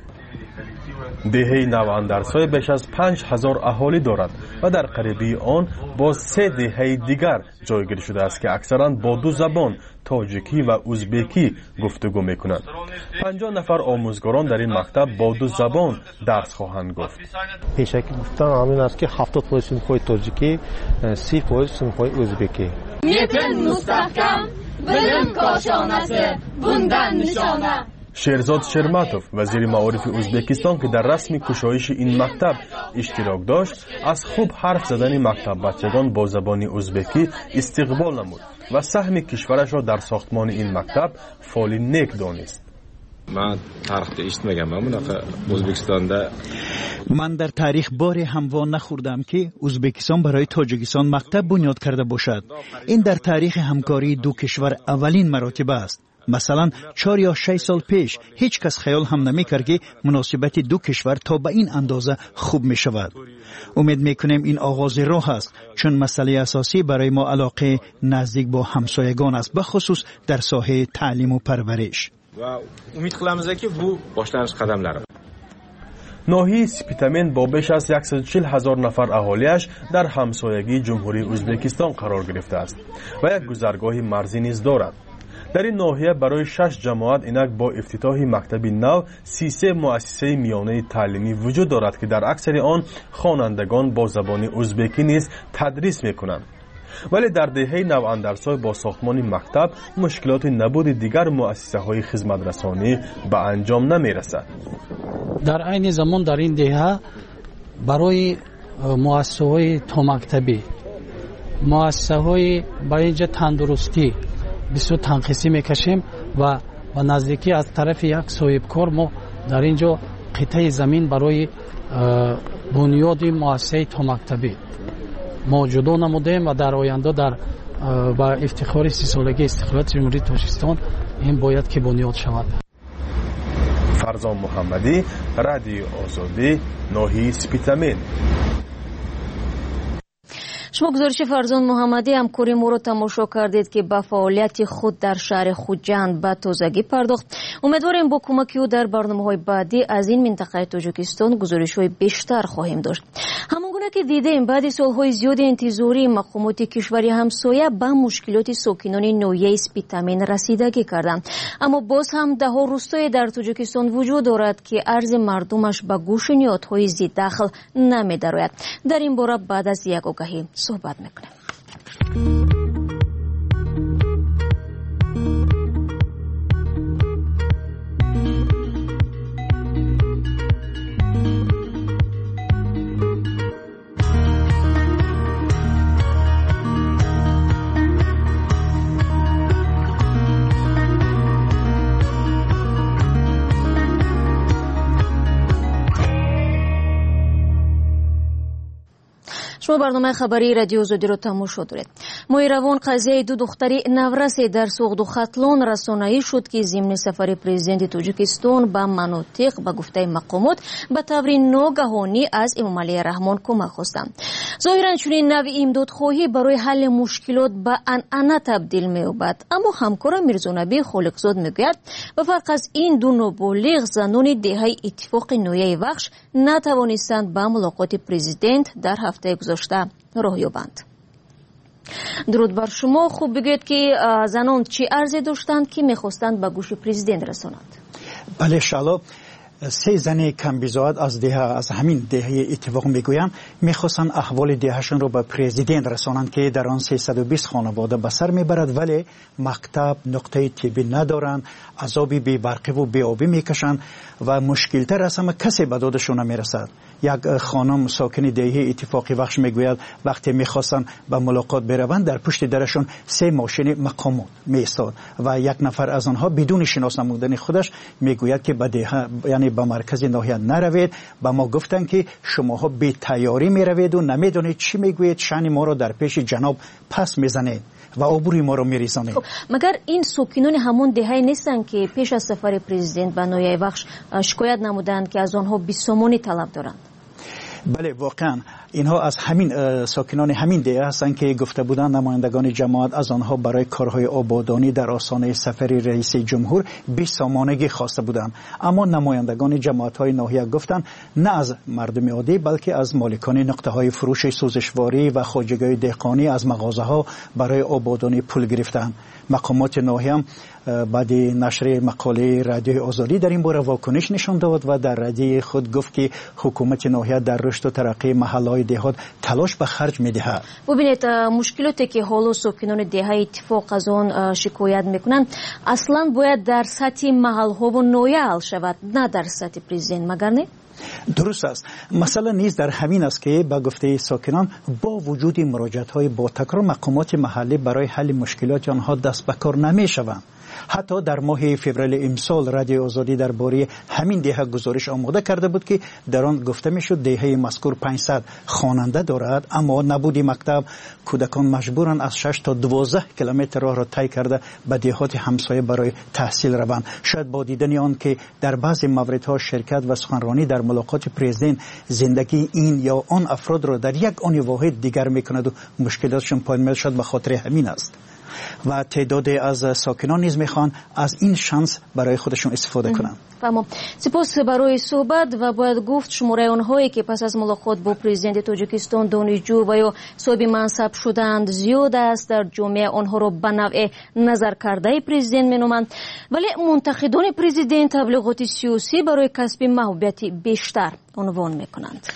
دهه نواندرسای بیش از 5000 اهالی دارد و در قریبی آن با 3 دهه دیگر جایگیر شده است که اکثرا با 2 زبان تاجیکی و ازبکی گفتگو میکنند. 50 نفر آموزگاران در این مکتب با 2 زبان درس خواهند گفت. پیشکی گفتم همین است که 70% سنف‌های تاجیکی، 30% سنف‌های ازبکی. میتن مستحکم بلند کاشانه بوندن نشانه. شیرزاد شرماتوف وزیر معارف ازبکستان که در رسم گشایش این مکتب اشتراک داشت از خوب حرف زدن مکتب بچگان با زبان ازبکی استقبال نمود و سهم کشورش را در ساختمان این مکتب فعال نیک دانست. من در تاریخ باری هموار نخوردم که ازبکستان برای تاجیکستان مکتب بنیاد کرده باشد. این در تاریخ همکاری دو کشور اولین مراتب است. مثلا 4 یا 6 سال پیش هیچ کس خیال هم نمی کرد که مناسبت دو کشور تا به این اندازه خوب می شود. امید می کنیم این آغاز راه است، چون مسئله اساسی برای ما علاقه نزدیک با همسایگان است، به خصوص در ساحه تعلیم و پرورش. و امید قلمزه که بو باشلانش قدملر. ناحیه سپیتامین با بیش از 140,000 نفر اهالیش در همسایگی جمهوری ازبکستان قرار گرفته است و یک گذرگاه مرزی نیز دارد. در این ناحیه برای 6 جماعت اینک با افتتاح مکتب نو 33 مؤسسه میانه تعلیمی وجود دارد که در اکثر آن خوانندگان با زبان ازبکی نیز تدریس میکنند. ولی در دهه نواندرسای با ساختمان مکتب مشکلات نبود دیگر مؤسسه های خدمت رسانی به انجام نمی رسد. در عین زمان در این دهه برای مؤسسه های تا مکتبی، مؤسسه های برای تندرستی بسیار تنقیسی میکشیم و نزدیکی از طرف یک صاحبکار ما در اینجا قطعه زمین برای بنیاد مؤسسه تا مکتبی ما جدا نمودیم و در آینده در با افتخار 30 سالگی استقلال جمهوری تاجیکستان این باید که بنیاد شود. فرزان محمدی، رادیو آزادی، ناحیه سپیتامین. شما گزارش فرزان محمدی همکاری ما رو تماشا کردید که با فعالیت خود در شهر خوجند به تازگی پرداخت. امیدواریم با کمک او در برنامه‌های بعدی از این منطقه تاجیکستان گزارش‌های بیشتر خواهیم داشت. همانگونه که دیدیم بعد سال‌های زیاد انتظاری مقامات کشوری همسایه به مشکلات ساکنان ناحیه سپیتامین رسیدگی کردند، اما باز هم ده‌ها روستای در تاجیکستان وجود دارد که عرض مردمش به گوش نهادهای ضد دخل نمی‌درآید. در این باره بعد از یک آگهی صحبت میکنیم. شما برنامه خبری رادیو آزادی رو تماشا دارید. مهروان قضیه 2 دختری نورس در سوغد و ختلان رسانه‌ای شد که ضمن سفر پرزیدنت تاجیکستان به مناطق به گفته مقامات به طور ناگهانی از امام علی رحمان کمک خواستند. ظاهراً چنین نوع امدادخواهی برای حل مشکلات به عنعنه تبدیل می‌یابد، اما همکار میرزانبی خالقزاد میگوید به فرق از این دو نابالغ زنان دهه اتفاق نویه وخش نتوانستند به ملاقات پرزیدنت در هفته گذشته راه یابند. درود بر شما. خوب بگوید که زنان چی عرضی داشتند که میخواستند به گوش پرزیدنت رسانند؟ بله شالا 3 زن کمبیزاد از همین دهه اتفاق میگویم میخواستن احوال دهشان رو به پرزیدنت رسانند که در آن 320 خانواده به سر میبرد، ولی مکتب نقطه طبی ندارند، عذابی بی برقی و بی آبی میکشند و مشکلتر از همه کسی به دادشون نمیرسد. یک خانم ساکن دهه اتفاقی بخش میگوید وقتی میخواستن به ملاقات بروند در پشت درشون 3 ماشین مقامات میایستاد و یک نفر از آنها بدون شناس نمودن خودش میگوید که به دهه یعنی به مرکز ناحیه نروید. به ما گفتن که شماها بی تیاری میروید و نمیدونید چی میگوید، شأن ما را در پیش جناب پس میزنید و آبروی ما را میریزانید. مگر این ساکنان همون دهه نیستن که پیش از سفر پرزیدنت به ناحیه وخش شکایت نمودند که از آنها بیسامانی طلب دارند؟ بله واقعا اینها از همین ساکنان همین دهه هستند که گفته بودند نمایندگان جماعت از آنها برای کارهای آبادانی در آستانه سفر رئیس جمهور بی‌سامانگی خواسته بودند، اما نمایندگان جماعت‌های ناحیه گفتند نه از مردم عادی بلکه از مالکان نقطه‌های فروش سوزشواری و خواجگی دهقانی از مغازه‌ها برای آبادانی پول گرفتند. مقامات ناحیه هم بعد نشر مقاله رادیوی آزادی در این باره واکنش نشان داد و در رادیوی خود گفت که حکومت ناحیه در رشد و ترقی محله‌های دهات تلاش به خرج می‌دهد. ببینید مشکلاتی که حالا ساکنان دهه اتفاق از آن شکایت میکنند اصلا باید در سطح محل‌ها و ناحیه حل شود، نه در سطح پرزیدنت، مگر نه؟ درست است. مسئله نیز در همین است که با گفته ساکنان با وجود مراجعت‌های با تکرار مقامات محلی برای حل مشکلات آنها دست به کار نمی‌شوند. حتی در ماه فوریه امسال رادیو آزادی درباره همین دهه گزارش آماده کرده بود که در آن گفته میشد دهه مذکور 500 خواننده دارد، اما نبود مکتب کودکان مجبورند از 6 تا 12 کیلومتر راه را طی کرده به دهات همسایه برای تحصیل روند. شاید با دیدن آن که در بعضی موردها شرکت و سخنرانی در ملاقات پرزیدنت زندگی این یا آن افراد را در یک آن واحد دیگر میکند و مشکلاتشون پایین شد، به خاطر همین است. و تعداد از ساکنان نیز میخوان از این شانس برای خودشون استفاده کنند. سپاس برای صحبت و باید گفت شماره آنهایی که پس از ملاقات با پرزیدنت تاجیکستان دانشجو و یا صاحب منصب شدند زیاد است. در جامعه آنها را به نوع نظر کرده پرزیدنت مینامند، ولی منتقدان پرزیدنت تبلیغات سیاسی برای کسب محبوبیت بیشتر عنوان میکنند.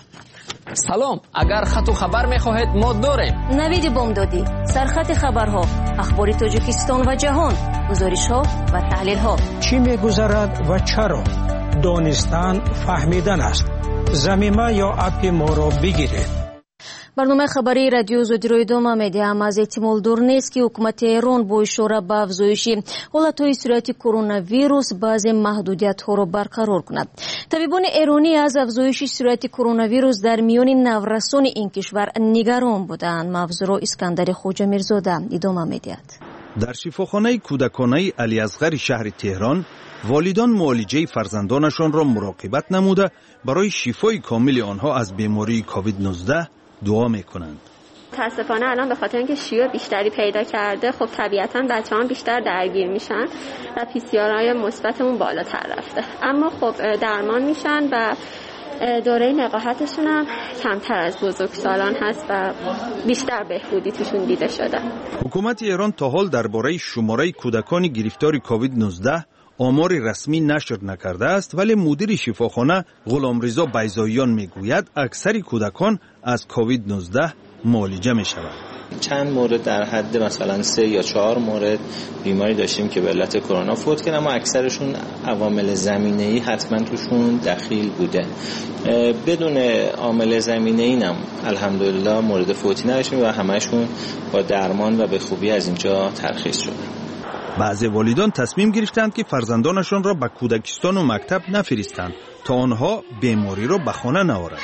سلام، اگر خط و خبر میخواهید ما داریم. نوید بامدادی، سرخط خبرها، اخبار تاجیکستان و جهان، گزارش ها و تحلیل ها. چی میگذرد و چرا؟ دانستن فهمیدن است. ضمیمه یا اپ ما را بگیرید. برنامه خبری رادیو آزادی را ادامه می‌دهیم. از احتمال دور نیست که حکومت ایران با اشاره به افزایش حالت‌های سرایت کرونا ویروس بعضی محدودیت‌ها را برقرار کند. طبیبان ایرانی از افزایش سرایت کرونا ویروس در میان نورسان این کشور نگران بودند. مبزرا اسکندر خوجا میرزاده ادامه می‌دهد. در شفاخانه کودکانه علی اصغر شهر تهران والدان معالجه فرزندانشان را مراقبت نموده برای شفای کامل آنها از بیماری کووید 19 دعا میکنند. متاسفانه الان به خاطر اینکه شیوع بیشتری پیدا کرده، خب طبیعتاً بچه‌ها بیشتر درگیر میشن و PCR مثبتمون بالاتر رفته، اما خب درمان میشن و دوره نقاهتشون هم کمتر از بزرگسالان هست و بیشتر بهبودی توشون دیده شده. حکومت ایران تا حال درباره شماره کودکان گرفتار کووید 19 آمار رسمی نشر نکرده است، ولی مدیر شفاخانه غلامرضا بیضاییان میگوید اکثر کودکان از کووید 19 معالجه میشوند. چند مورد در حد مثلا 3 یا 4 مورد بیماری داشتیم که به علت کرونا فوت کردن، اما اکثرشون عوامل زمینه‌ای حتما توشون دخیل بوده. بدون عامل زمینه‌ای هم الحمدلله مورد فوتی نداشتیم و همشون با درمان و به خوبی از اینجا ترخیص شدن. بعضی والدان تصمیم گرفتند که فرزندانشان را به کودکستان و مکتب نفرستند تا آنها بیماری را به خانه نآورند.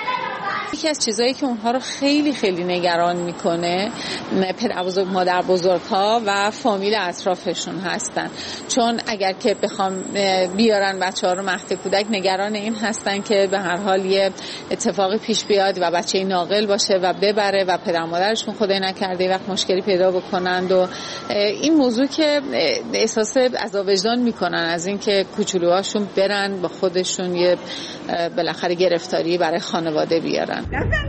یکی از چیزایی که اونها رو خیلی خیلی نگران میکنه پدر بزرگ مادر بزرگ‌ها و فامیل اطرافشون هستن، چون اگر که بخوام بیارن بچه‌ها رو مهد کودک نگران این هستن که به هر حال یه اتفاقی پیش بیاد و بچه ناقل باشه و ببره و پدر مادرشون خدای نکرده وقت مشکلی پیدا بکنند و این موضوع که احساس عذاب وجدان میکنن از اینکه کوچولوهاشون برن با خودشون یه بالاخره گرفتاری برای خانواده بیارن.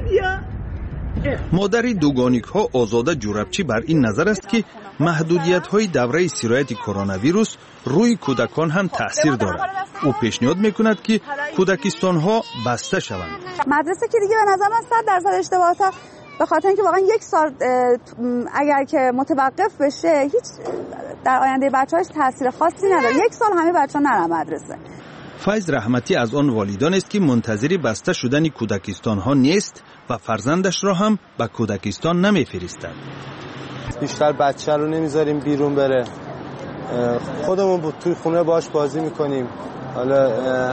مادری دوگانیک ها آزاده جوربچی بر این نظر است که محدودیت های دوره سرایت کرونا ویروس روی کودکان هم تاثیر دارد. او پیشنهاد میکند که کودکستان ها بسته شوند. مدرسه که دیگه به نظر من 100% اشتباهه، به خاطر اینکه واقعا یک سال اگر که متوقف بشه هیچ در آینده بچه‌هاش تاثیر خاصی نداره. یک سال همه بچه‌ها نرن مدرسه. فیض رحمتی از آن والدان است که منتظر بسته شدن کودکستان ها نیست و فرزندش را هم به کودکستان نمیفرستد. بیشتر بچه رو نمیذاریم بیرون بره، خودمون توی خونه باش بازی میکنیم، حالا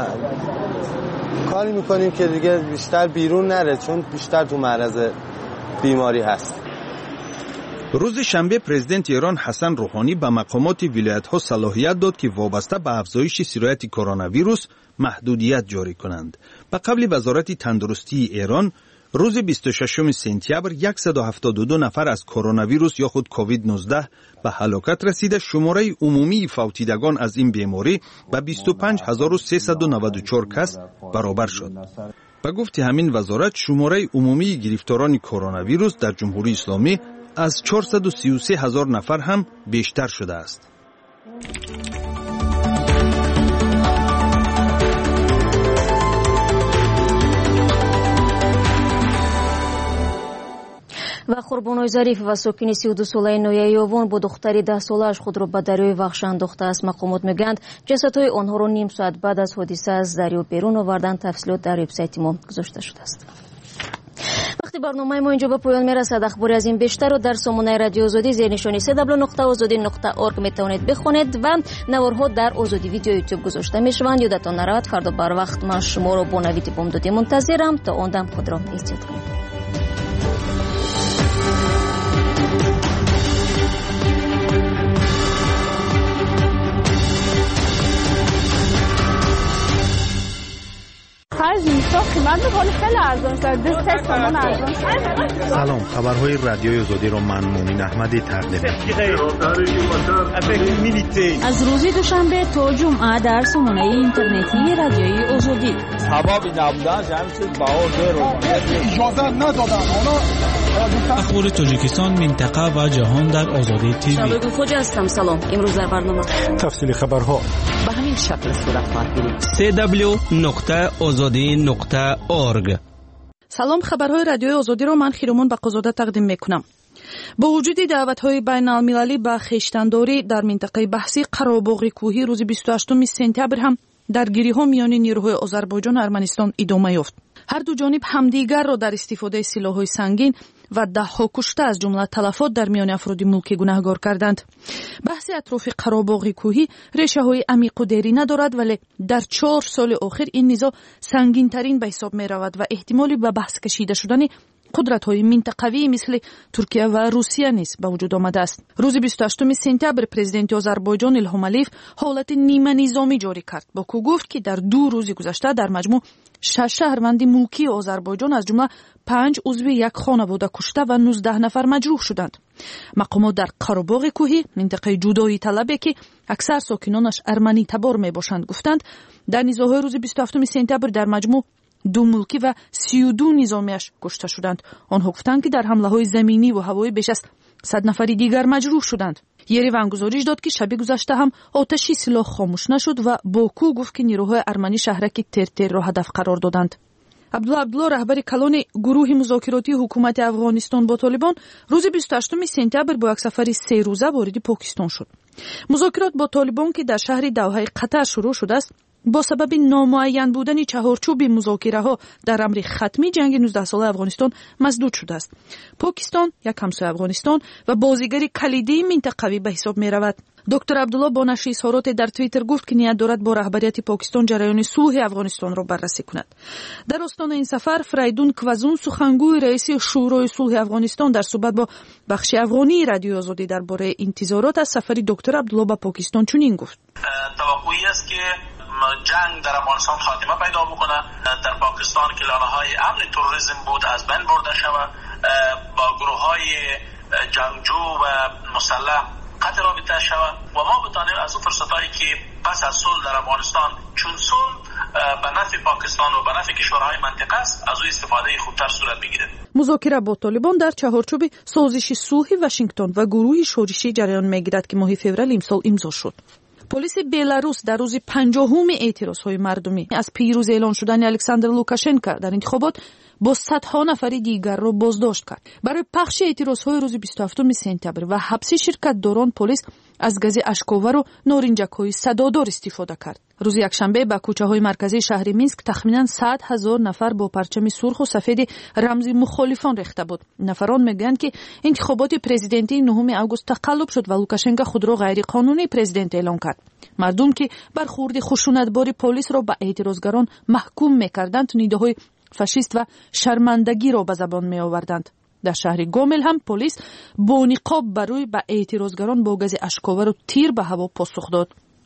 کاری میکنیم که دیگه بیشتر بیرون نره چون بیشتر تو معرض بیماری هست. روز شنبه پرزیدنت ایران حسن روحانی به مقامات ولایت‌ها صلاحیت داد که وابسته به افزایش سرایت کرونا ویروس محدودیت جاری کنند. به قبل وزارت تندرستی ایران روز 26 سپتامبر 172 نفر از کرونا ویروس یا خود کووید 19 به هلاکت رسیده. شماره عمومی فوتیدگان از این بیماری به 25394 کس برابر شد. به گفت همین وزارت شماره عمومی گرفتاران کرونا ویروس در جمهوری اسلامی از 433,000 نفر هم بیشتر شده است. و Қурбоной Зариф و ساکن 32 ساله نویه یاوان با دختری 10 ساله‌اش خود را به دریای وخش انداخته است. مقامات میگویند جسدهای آنها را نیم ساعت بعد از حادثه از دریا بیرون آوردند. تفصیلات در وبسایت ما گذاشته شده است. وقتی برنامه ما اینجا به پایان میرسد، اخباری از این بیشتر رو در سامانه رادیو آزادی زیر نشانی www.azadi.org میتوانید بخونید و نوارها در آزادی ویدیو یوتیوب گذاشته میشوند. یادتان نرود فردا بر وقت من شما را با نوید بامدادی منتظرم. تا آن دم خود را احتیاط کنید. سلام، خبرهای رادیوی آزادی را من مومن احمدی تقدیم از روز دوشنبه تا جمعه در سامانه اینترنتی رادیوی آزادی. اخبار تاجیکستان، منطقه و جهان در آزادی تیوی. شبکه خوج هستم. سلام. امروز در برنامه تفصیل خبرها به همین شکل صورت خواهد گرفت. www.azadi.org. سلام، خبرهای رادیوی آزادی را من خیرومان بقازاده تقدیم میکنم. با وجود دعوت‌های بین المللی به خویشتنداری در منطقه بحثی قراباغ کوهی روز 28 سپتامبر هم درگیری‌ها میان نیروهای آذربایجان و ارمنستان ادامه یافت. هر دو جانب همدیگر را در استفاده سلاح‌های سنگین و ده‌ها کشته از جمله تلفات در میان افراد ملکی گناهکار کردند. بحث اطراف قراباغ کوهی ریشه‌های عمیق و دیری ندارد، ولی در 4 سال اخیر این نزاع سنگین‌ترین به حساب می‌رود و احتمالی به بحث کشیده شدن قدرت‌های منطقوی مثل ترکیه و روسیه نیز به وجود آمده است. روز 28 سپتامبر پرزیدنت آذربایجان الهام علیف حالت نیمه نظامی جاری کرد. باکو گفت که در 2 روز گذشته در مجموع 6 شهروند ملکی آذربایجان از جمله 5 عضو یک خانواده کشته و 19 نفر مجروح شدند. مقامات در قراباغ کوهی، منطقه جدایی طلبه که اکثر ساکنانش ارمنی تبار میباشند، گفتند در نزاع‌های روز 27 سپتامبر در مجموع 2 ملکی و 32 نظامیش کشته شدند. آنها گفتند که در حمله‌های زمینی و هوایی بیش از 100 نفر دیگر مجروح شدند. یریون گزارش داد که شب گذشته هم آتشی سلاح خاموش نشد و باکو گفت که نیروهای ارمنی شهرک ترتر را هدف قرار دادند. عبدالله رهبر کلان گروه مذاکراتی حکومت افغانستان با طالبان روز 28 سپتامبر با یک سفر 3 روزه وارد پاکستان شد. مذاکرات با طالبان که در شهر دوحه قطر شروع شده است با سبب نامعین بودن چهارچوب مذاکره ها در امر ختمی جنگ 19 ساله افغانستان مسدود شده است. پاکستان یک همسایه افغانستان و بازیگر کلیدی منطقوی به حساب می رود. دکتر عبدالله با نشر اظهارات در توییتر گفت که نیت دارد با رهبریت پاکستان جریان صلح افغانستان را بررسی کند. در آستانه این سفر فریدون کوازون سخنگوی رئیس شورای صلح افغانستان در صحبت با بخش افغانی رادیو آزادی درباره انتظارات از سفر دکتر عبدالله به پاکستان چنین گفت: توقعی است که جنگ در افغانستان خاتمه پیدا بکنه، در پاکستان که لاله‌های امن تروریسم بود از بین برده شود، با گروه‌های جنگجو و مسلح قطع رابطه شود و ما بتانیم از اون فرصتایی که پس از صلح در افغانستان چون صلح به نفع پاکستان و به نفع کشورهای منطقه است از او استفاده خوبتر صورت بگیره. مذاکره با طالبان در چهارچوب سازش صلح واشنگتن و گروه شورشی جریان میگیرد که ماه فوریه امسال امضا شد. پلیس بلاروس در روز 50 اعتراضهای مردمی از پیروز اعلان شدن الکساندر لوکاشنکو در انتخابات با صدها نفر دیگر را بازداشت کرد. برای پخش اعتراضهای روز 27 سپتامبر و حبس شرکت‌داران پلیس از گاز اشک‌آور و نارنجک‌های صدادار استفاده کرد. روز یکشنبه با کوچه‌های مرکزی شهر مینسک تخمیناً 100,000 نفر با پرچم سرخ و سفید رمز مخالفان ریخته بود. نفران میگویند که انتخابات پرزیدنتی 9 آگوست تقلب شد و لوکاشنکو خود را غیر قانونی پرزیدنت اعلام کرد. مردم که برخورد خشونتبار پلیس را به اعتراضگران محکوم می‌کردند نیده‌های فاشیست و شرمندگی را به زبان می آوردند. در شهر گومل هم پلیس با نقاب برای به اعتراضگران با گاز اشک‌آور و تیر به هوا پاسخ داد.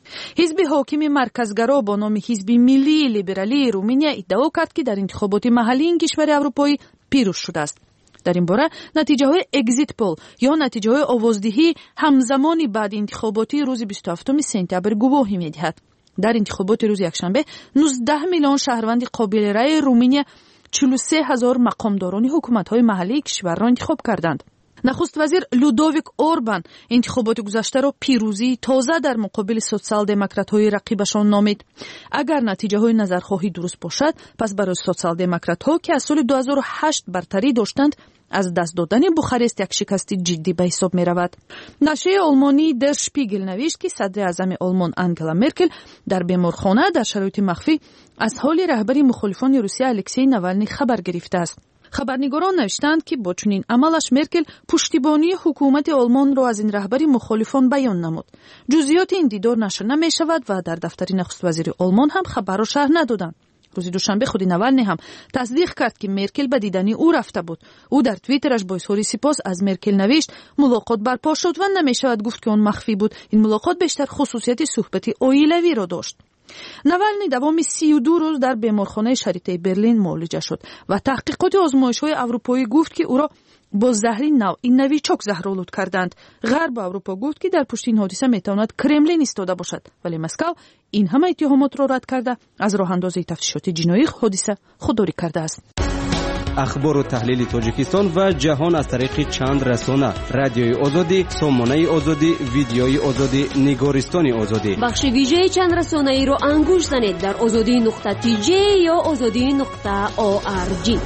حزب حاکم مرکزگرا با نام حزب ملی لیبرالی رومانیا ادعا کرد که در انتخابات محلی این کشور اروپایی پیروز شده است. در این باره نتیجه های اگزیت پول یا نتیجه های آوازدهی همزمانی بعد انتخاباتی روز 27 سپتامبر گواهی می‌دهد. در انتخابات روز یکشنبه 19 میلیون شهروند قابل رأی رومانیا 43,000 مقامداران حکومت‌های محلی کشور را انتخاب کردند. نخست وزیر لودویک اوربان انتخابات گذشته را پیروزی تازه در مقابل سوسیال دموکرات‌های رقیبشان نامید. اگر نتیجه های نظرخواهی درست باشد، پس برای سوسیال دموکرات‌ها که از سال 2008 برتری داشتند، از دست دادن بوخارست یک شکست جدی به حساب می رود. نشریه آلمانی در شپیگل نوشت که صدر اعظم آلمان آنگلا مرکل در بیمارخانه در شرایط مخفی از حال رهبر مخالفان روسیه الکسی ناوالنی خبر گرفته است. خبرنگاران نوشتند که با چنین عملش مرکل پشتیبانی حکومت آلمان را از این رهبر مخالفان بیان نمود. جزئیات این دیدار نشر نمی شود و در دفتر نخست وزیر آلمان هم خبر را شرح ندادند. روز دوشنبه خود ناوالنی هم تصدیق کرد که مرکل به دیدن او رفته بود. او در توییترش با اظهار سپاس از مرکل نوشت ملاقات برپا شد و نمی شود گفت که آن مخفی بود. این ملاقات بیشتر خصوصیت صحبتی عائلوی را داشت. ناوالنی دوام 32 روز در بیمارخانه شریطه برلین معالجه شد و تحقیقات آزمایش‌های اروپایی گفت که او را با زهر نویچوک زهرآلود کردند. غرب اروپا گفت که در پشت این حادثه میتواند کرملین ایستاده باشد، ولی مسکو این همه اتهامات را رد کرده از راه اندازی تفتیشات جنایی حادثه خودداری کرده است. اخبار و تحلیل تاجیکستان و جهان از طریق چند رسانه: رادیوی آزادی، سامانه آزادی، ویدیوی آزادی، نگارستان آزادی. بخش ویژه چند رسانه ای را انگوش زنید در azadi.tj یا azadi.org.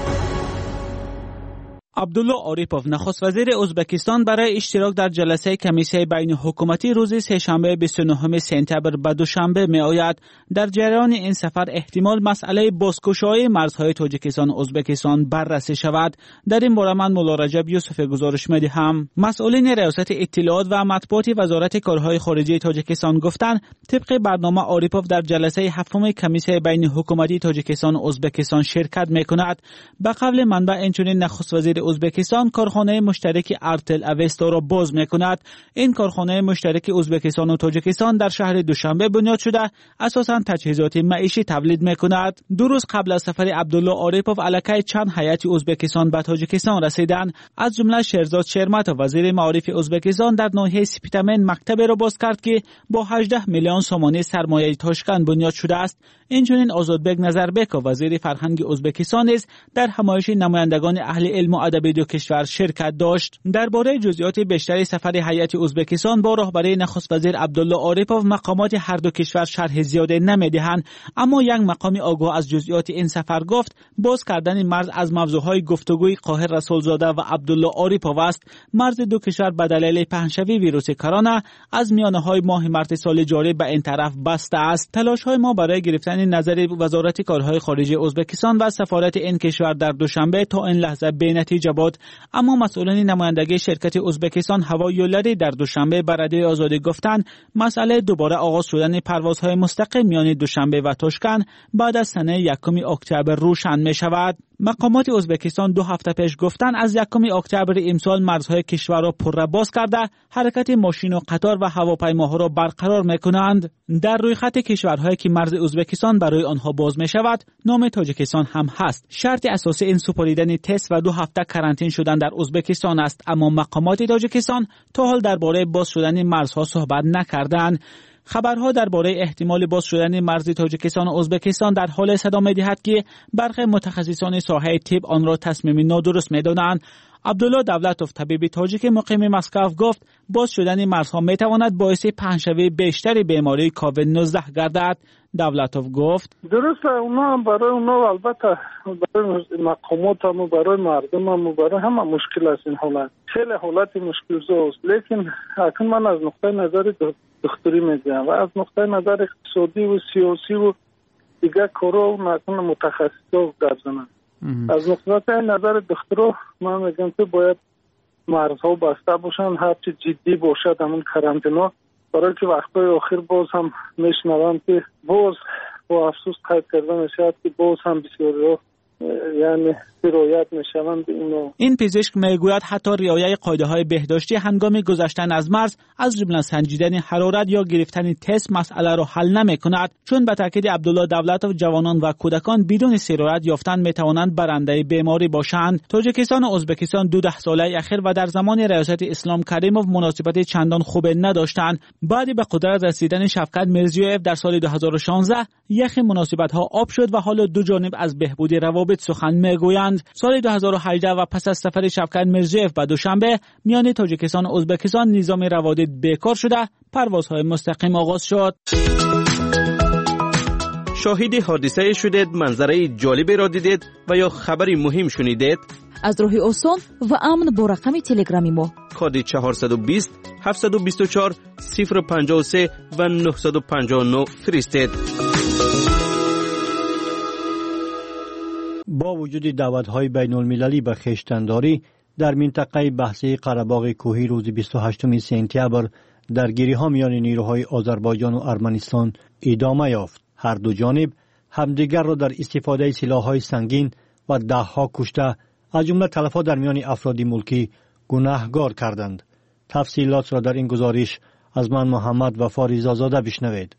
عبدالله عاریپوف نخست وزیر ازبکستان برای اشتراک در جلسه کمیسیون بین حکومتی روز سه‌شنبه 29 سپتامبر به دوشنبه می‌آید. در جریان این سفر احتمال مسئله بازگشایی مرزهای تاجیکستان و ازبکستان بررسی شود. در این باره من مولا رجب یوسف گزارش می‌دهم. مسئولین ریاست اطلاعات و مطبوعات وزارت کارهای خارجه تاجیکستان گفتند طبق برنامه عاریپوف در جلسه هفتم کمیسیون بین حکومتی تاجیکستان و ازبکستان شرکت می‌کند. به قول منبع اینچنین نخست وزیر ازبکستان کارخانه مشترک ارتل اوستا را باز می‌کند. این کارخانه مشترک ازبکستان و تاجیکستان در شهر دوشنبه بنیاد شده اساساً تجهیزات معیشی تولید می‌کند. دو روز قبل از سفر عبدالله عاریپوف علیه چند هیئت ازبکستان به تاجیکستان رسیدند. از جمله شهرزاد شرمت وزیر معارف ازبکستان در ناحیه سپیتامن مکتبی را باز کرد که با 18 میلیون سومانی سرمایه تاشکند بنیاد شده است. اینچنین آزادبک نظربک وزیر فرهنگ ازبکستان نیز در همایش نمایندگان اهل علم و ادب دو کشور شرکت داشت. درباره جزئیات بیشتر سفر هیئت ازبکستان با رهبری نخست وزیر عبدالله عاریپوف مقامات هر دو کشور شرح زیاده نمیدهند، اما یک مقام آگاه از جزئیات این سفر گفت باز کردن مرز از موضوعهای گفتگوی قاهر رسولزاده و عبدالله عاریپوف است. مرز دو کشور به دلیل پهنشوی ویروس کرونا از میانه‌های ماه مارس سال جاری به این طرف بسته است. تلاش‌های ما برای گرفتن نظر وزارت کارهای خارجه ازبکستان و سفارت این کشور در دوشنبه تا این لحظه بی‌نتیجه بود، اما مسئولان نمایندگی شرکت ازبکستان هوایولری در دوشنبه به رادیوی آزادی گفتند مسئله دوباره آغاز شدن پروازهای مستقیم میان دوشنبه و تاشکند بعد از سنه 1 اکتبر روشن می شود. مقامات ازبکستان 2 هفته پیش گفتند از 1 اکتبر امسال مرزهای کشور را پر باز کرده حرکت ماشین و قطار و هواپیماها را برقرار می‌کنند. در روی خط کشورهایی که مرز ازبکستان برای آنها باز می‌شود نام تاجیکستان هم هست. شرط اساسی این سپاریدن تست و 2 هفته کرانتین شدن در ازبکستان است، اما مقامات تاجیکستان تا حال درباره باز شدن مرزها صحبت نکردند. خبرها درباره احتمال باز شدن مرز تاجیکستان و ازبکستان در حال صدا می‌دهد که برخی متخصصان ساحه طب آن را تصمیم نادرست می‌دانند. عبدالله دولتوف طبیب تاجیک مقیم مسکو گفت باز شدن مرزها می‌تواند باعث پهنشوی بیشتر بیماری کووید 19 گردد. دولتوف گفت درسته اونا هم برای اونا البته برای مقامات هم برای مردم هم برای همه مشکل است. این حالت خیلی حالت مشکل زاست، لیکن اکنون من از نقطه نظر دکتری میگم و از نقطه نظر اقتصادی و سیاسی و دیگر کارا و نکنه متخصصا گردنن. از نقطه نظر دکترا من میگم که باید مرزها بسته باشن، هرچی جدی باشد همون کرانتینا، برای که وقتای آخر باز هم میشنوم که باز با افسوس قید کرده میشد که باز هم بسیاری ها یعنی رعایت میشوند اینو. این پزشک میگوید حتی رعایت قاعده‌های بهداشتی هنگام گذشتن از مرز از جمله سنجیدن حرارت یا گرفتن تست مسئله را حل نمی‌کند، چون به تاکید عبدالله دولتوف جوانان و کودکان بدون سرایت یافتن می‌توانند برنده بیماری باشند. تاجیکستان و ازبکستان 12 ساله اخیر و در زمان ریاست اسلام کریموف مناسبت چندان خوب نداشتند. بعد به قدرت رسیدن شفقت میرزیویف در سال 2016 یخ مناسبت‌ها آب شد و حالا دو جانب از بهبود روابط سخن می‌گویند. سال 2018 و پس از سفر شفقت میرزیویف به دوشنبه میان تاجیکستان و ازبکستان نظام روابط بیکار شده، پروازهای مستقیم آغاز شد. شاهد حادثه شدید، منظره جالبی را دیدید و یا خبری مهم شنیدید؟ از راه آسان و امن با رقم تلگرامی ما کد 420 724 053 و 959 فرستید. با وجود دعوت‌های بین‌المللی به خویشتن‌داری در منطقه بحثی قره‌باغ کوهی روز 28 سپتامبر درگیری‌ها میان نیروهای آذربایجان و ارمنستان ادامه یافت. هر دو جانب همدیگر را در استفاده سلاح‌های سنگین و ده‌ها کشته از جمله تلفات در میان افراد ملکی گناهگار کردند. تفصیلات را در این گزارش از من محمد وفا رضازاده بشنوید.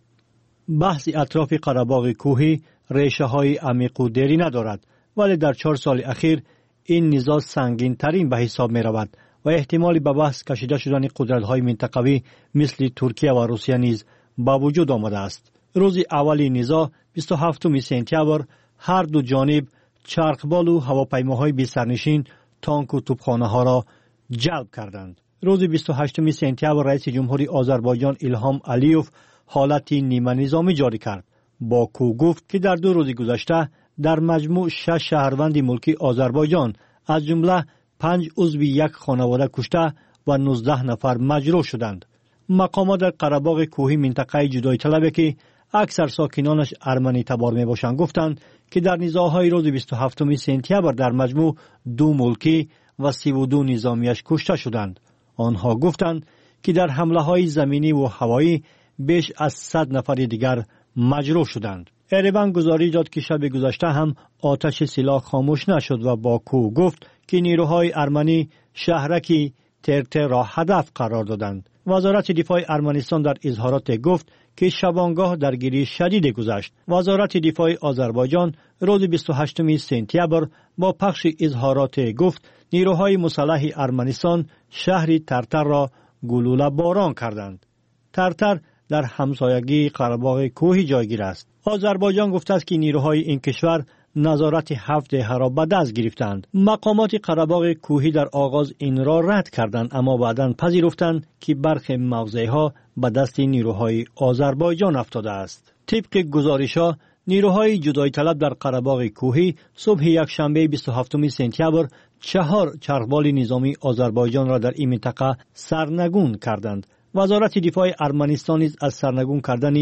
بحث اطراف قره‌باغ کوهی ریشه‌های عمیق و دیری ندارد، ولی در 4 سال اخیر این نزاع سنگین ترین به حساب می رود و احتمال به بحث کشیده شدن قدرت‌های منطقوی مثل ترکیه و روسیه نیز با وجود آمده است. روز اولی نزاع 27 سپتامبر هر دو جانب چرخبال و هواپیماهای بی سرنشین، تانک و توپخانه‌ها را جلب کردند. روز 28 سپتامبر رئیس جمهوری آذربایجان ایلهام علیوف حالت نیمه نظامی جاری کرد. باکو گفت که در 2 روز گذشته در مجموع 6 شهروند ملکی آذربایجان از جمله 5 عضو یک خانواده کشته و 19 نفر مجروح شدند. مقامات در قره‌باغ کوهی منطقه جدایی طلبه که اکثر ساکنانش ارمنی تبار می باشند گفتند که در نزاع‌های روز 27 سپتامبر در مجموع 2 ملکی و 32 نظامیش کشته شدند. آنها گفتند که در حمله‌های زمینی و هوایی بیش از 100 نفر دیگر مجروح شدند. اریوان گزارش داد که شب گذشته هم آتش سلاح خاموش نشد و باکو گفت که نیروهای ارمنی شهرکی ترته را هدف قرار دادند. وزارت دفاع ارمنستان در اظهارات گفت که شبانگاه درگیری شدید گذشت. وزارت دفاع آذربایجان روز 28 سپتامبر با پخش اظهارات گفت نیروهای مسلح ارمنستان شهر ترتر را گلوله باران کردند. ترتر در همسایگی قره‌باغ کوهی جایگیر است. آذربایجان گفته است که نیروهای این کشور نظارت 7 دهه را به دست گرفتند. مقامات قره‌باغ کوهی در آغاز این را رد کردند، اما بعداً پذیرفتند که برخی موضعها به دست نیروهای آذربایجان افتاده است. طبق گزارش‌ها نیروهای جدایی طلب در قره‌باغ کوهی صبح یکشنبه 27 سپتامبر 4 چرخبال نظامی آذربایجان را در این منطقه سرنگون کردند. وزارت دفاع ارمنستان نیز از سرنگون کردن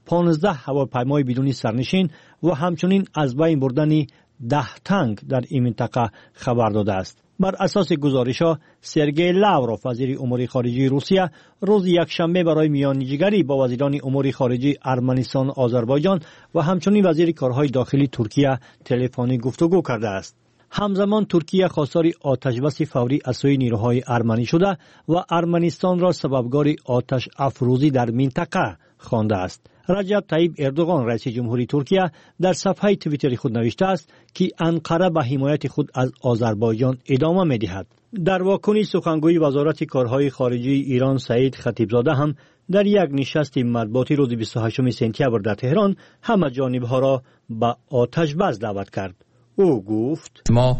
15 هواپیمای بدون سرنشین و همچنین از بین بردن 10 تانک در این منطقه خبر داده است. بر اساس گزارش‌ها سرگئی لاوروف وزیر امور خارجه روسیه روز یکشنبه برای میانجیگری با وزیران امور خارجه ارمنستان و آذربایجان و همچنین وزیر کارهای داخلی ترکیه تلفنی گفتگو کرده است. همزمان ترکیه خواستار آتشبس فوری از سوی نیروهای ارمنی شده و ارمنستان را سببگار آتش افروزی در منطقه خوانده است. رجب طیب اردوغان رئیس جمهوری ترکیه در صفحه توییتر خود نوشته است که انقره به حمایت خود از آذربایجان ادامه می‌دهد. در واکنش سخنگوی وزارت کارهای خارجه ایران سعید خطیبزاده هم در یک نشست مطبوعاتی روز 28 سپتامبر در تهران همه جانب‌ها را به آتش بس دعوت کرد. او گفت ما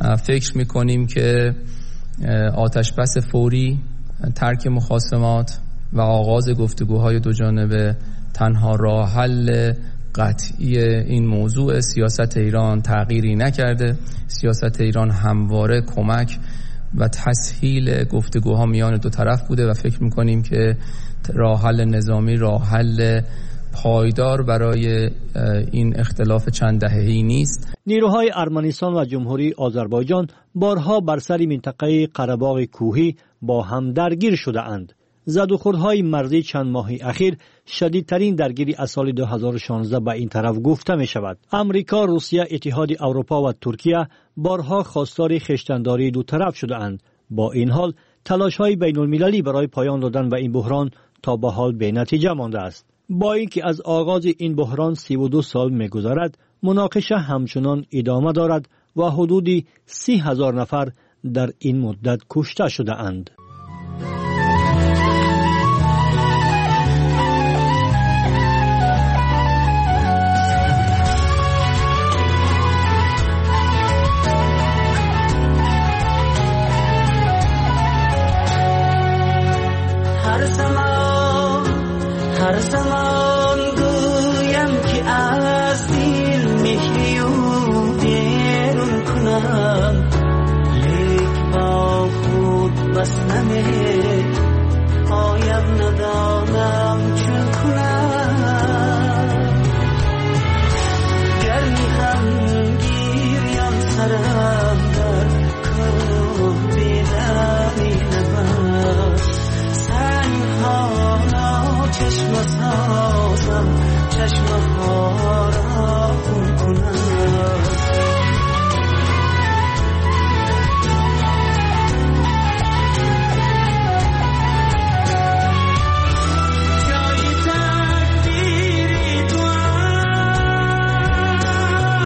فکر می‌کنیم که آتش بس فوری، ترک مخاصمات و آغاز گفتگوهای دو جانبه تنها راه حل قطعی این موضوع. سیاست ایران تغییری نکرده. سیاست ایران همواره کمک و تسهیل گفتگوها میان دو طرف بوده و فکر می‌کنیم که راه حل نظامی راه حل پایدار برای این اختلاف چند دهه‌ای نیست. نیروهای ارمنستان و جمهوری آذربایجان بارها بر سر منطقه قره‌باغ کوهی با هم درگیر شده اند. زد و خوردهای مرزی چند ماهی اخیر شدیدترین درگیری از سال 2016 به این طرف گفته می شود. امریکا، روسیه، اتحاد اروپا و ترکیه بارها خواستار خویشتنداری دو طرف شده اند. با این حال تلاش‌های بین‌المللی برای پایان دادن به این بحران تا به حال بی نتیجه مانده است. با اینکه از آغاز این بحران 32 سال می‌گذرد، مناقشه همچنان ادامه دارد و حدودی 30,000 نفر در این مدت کشته شده اند. هر زمان گویم که از دل مهری و بیرون کنم، لیک با خود بس نمیره، پایم ندانم چون کنم.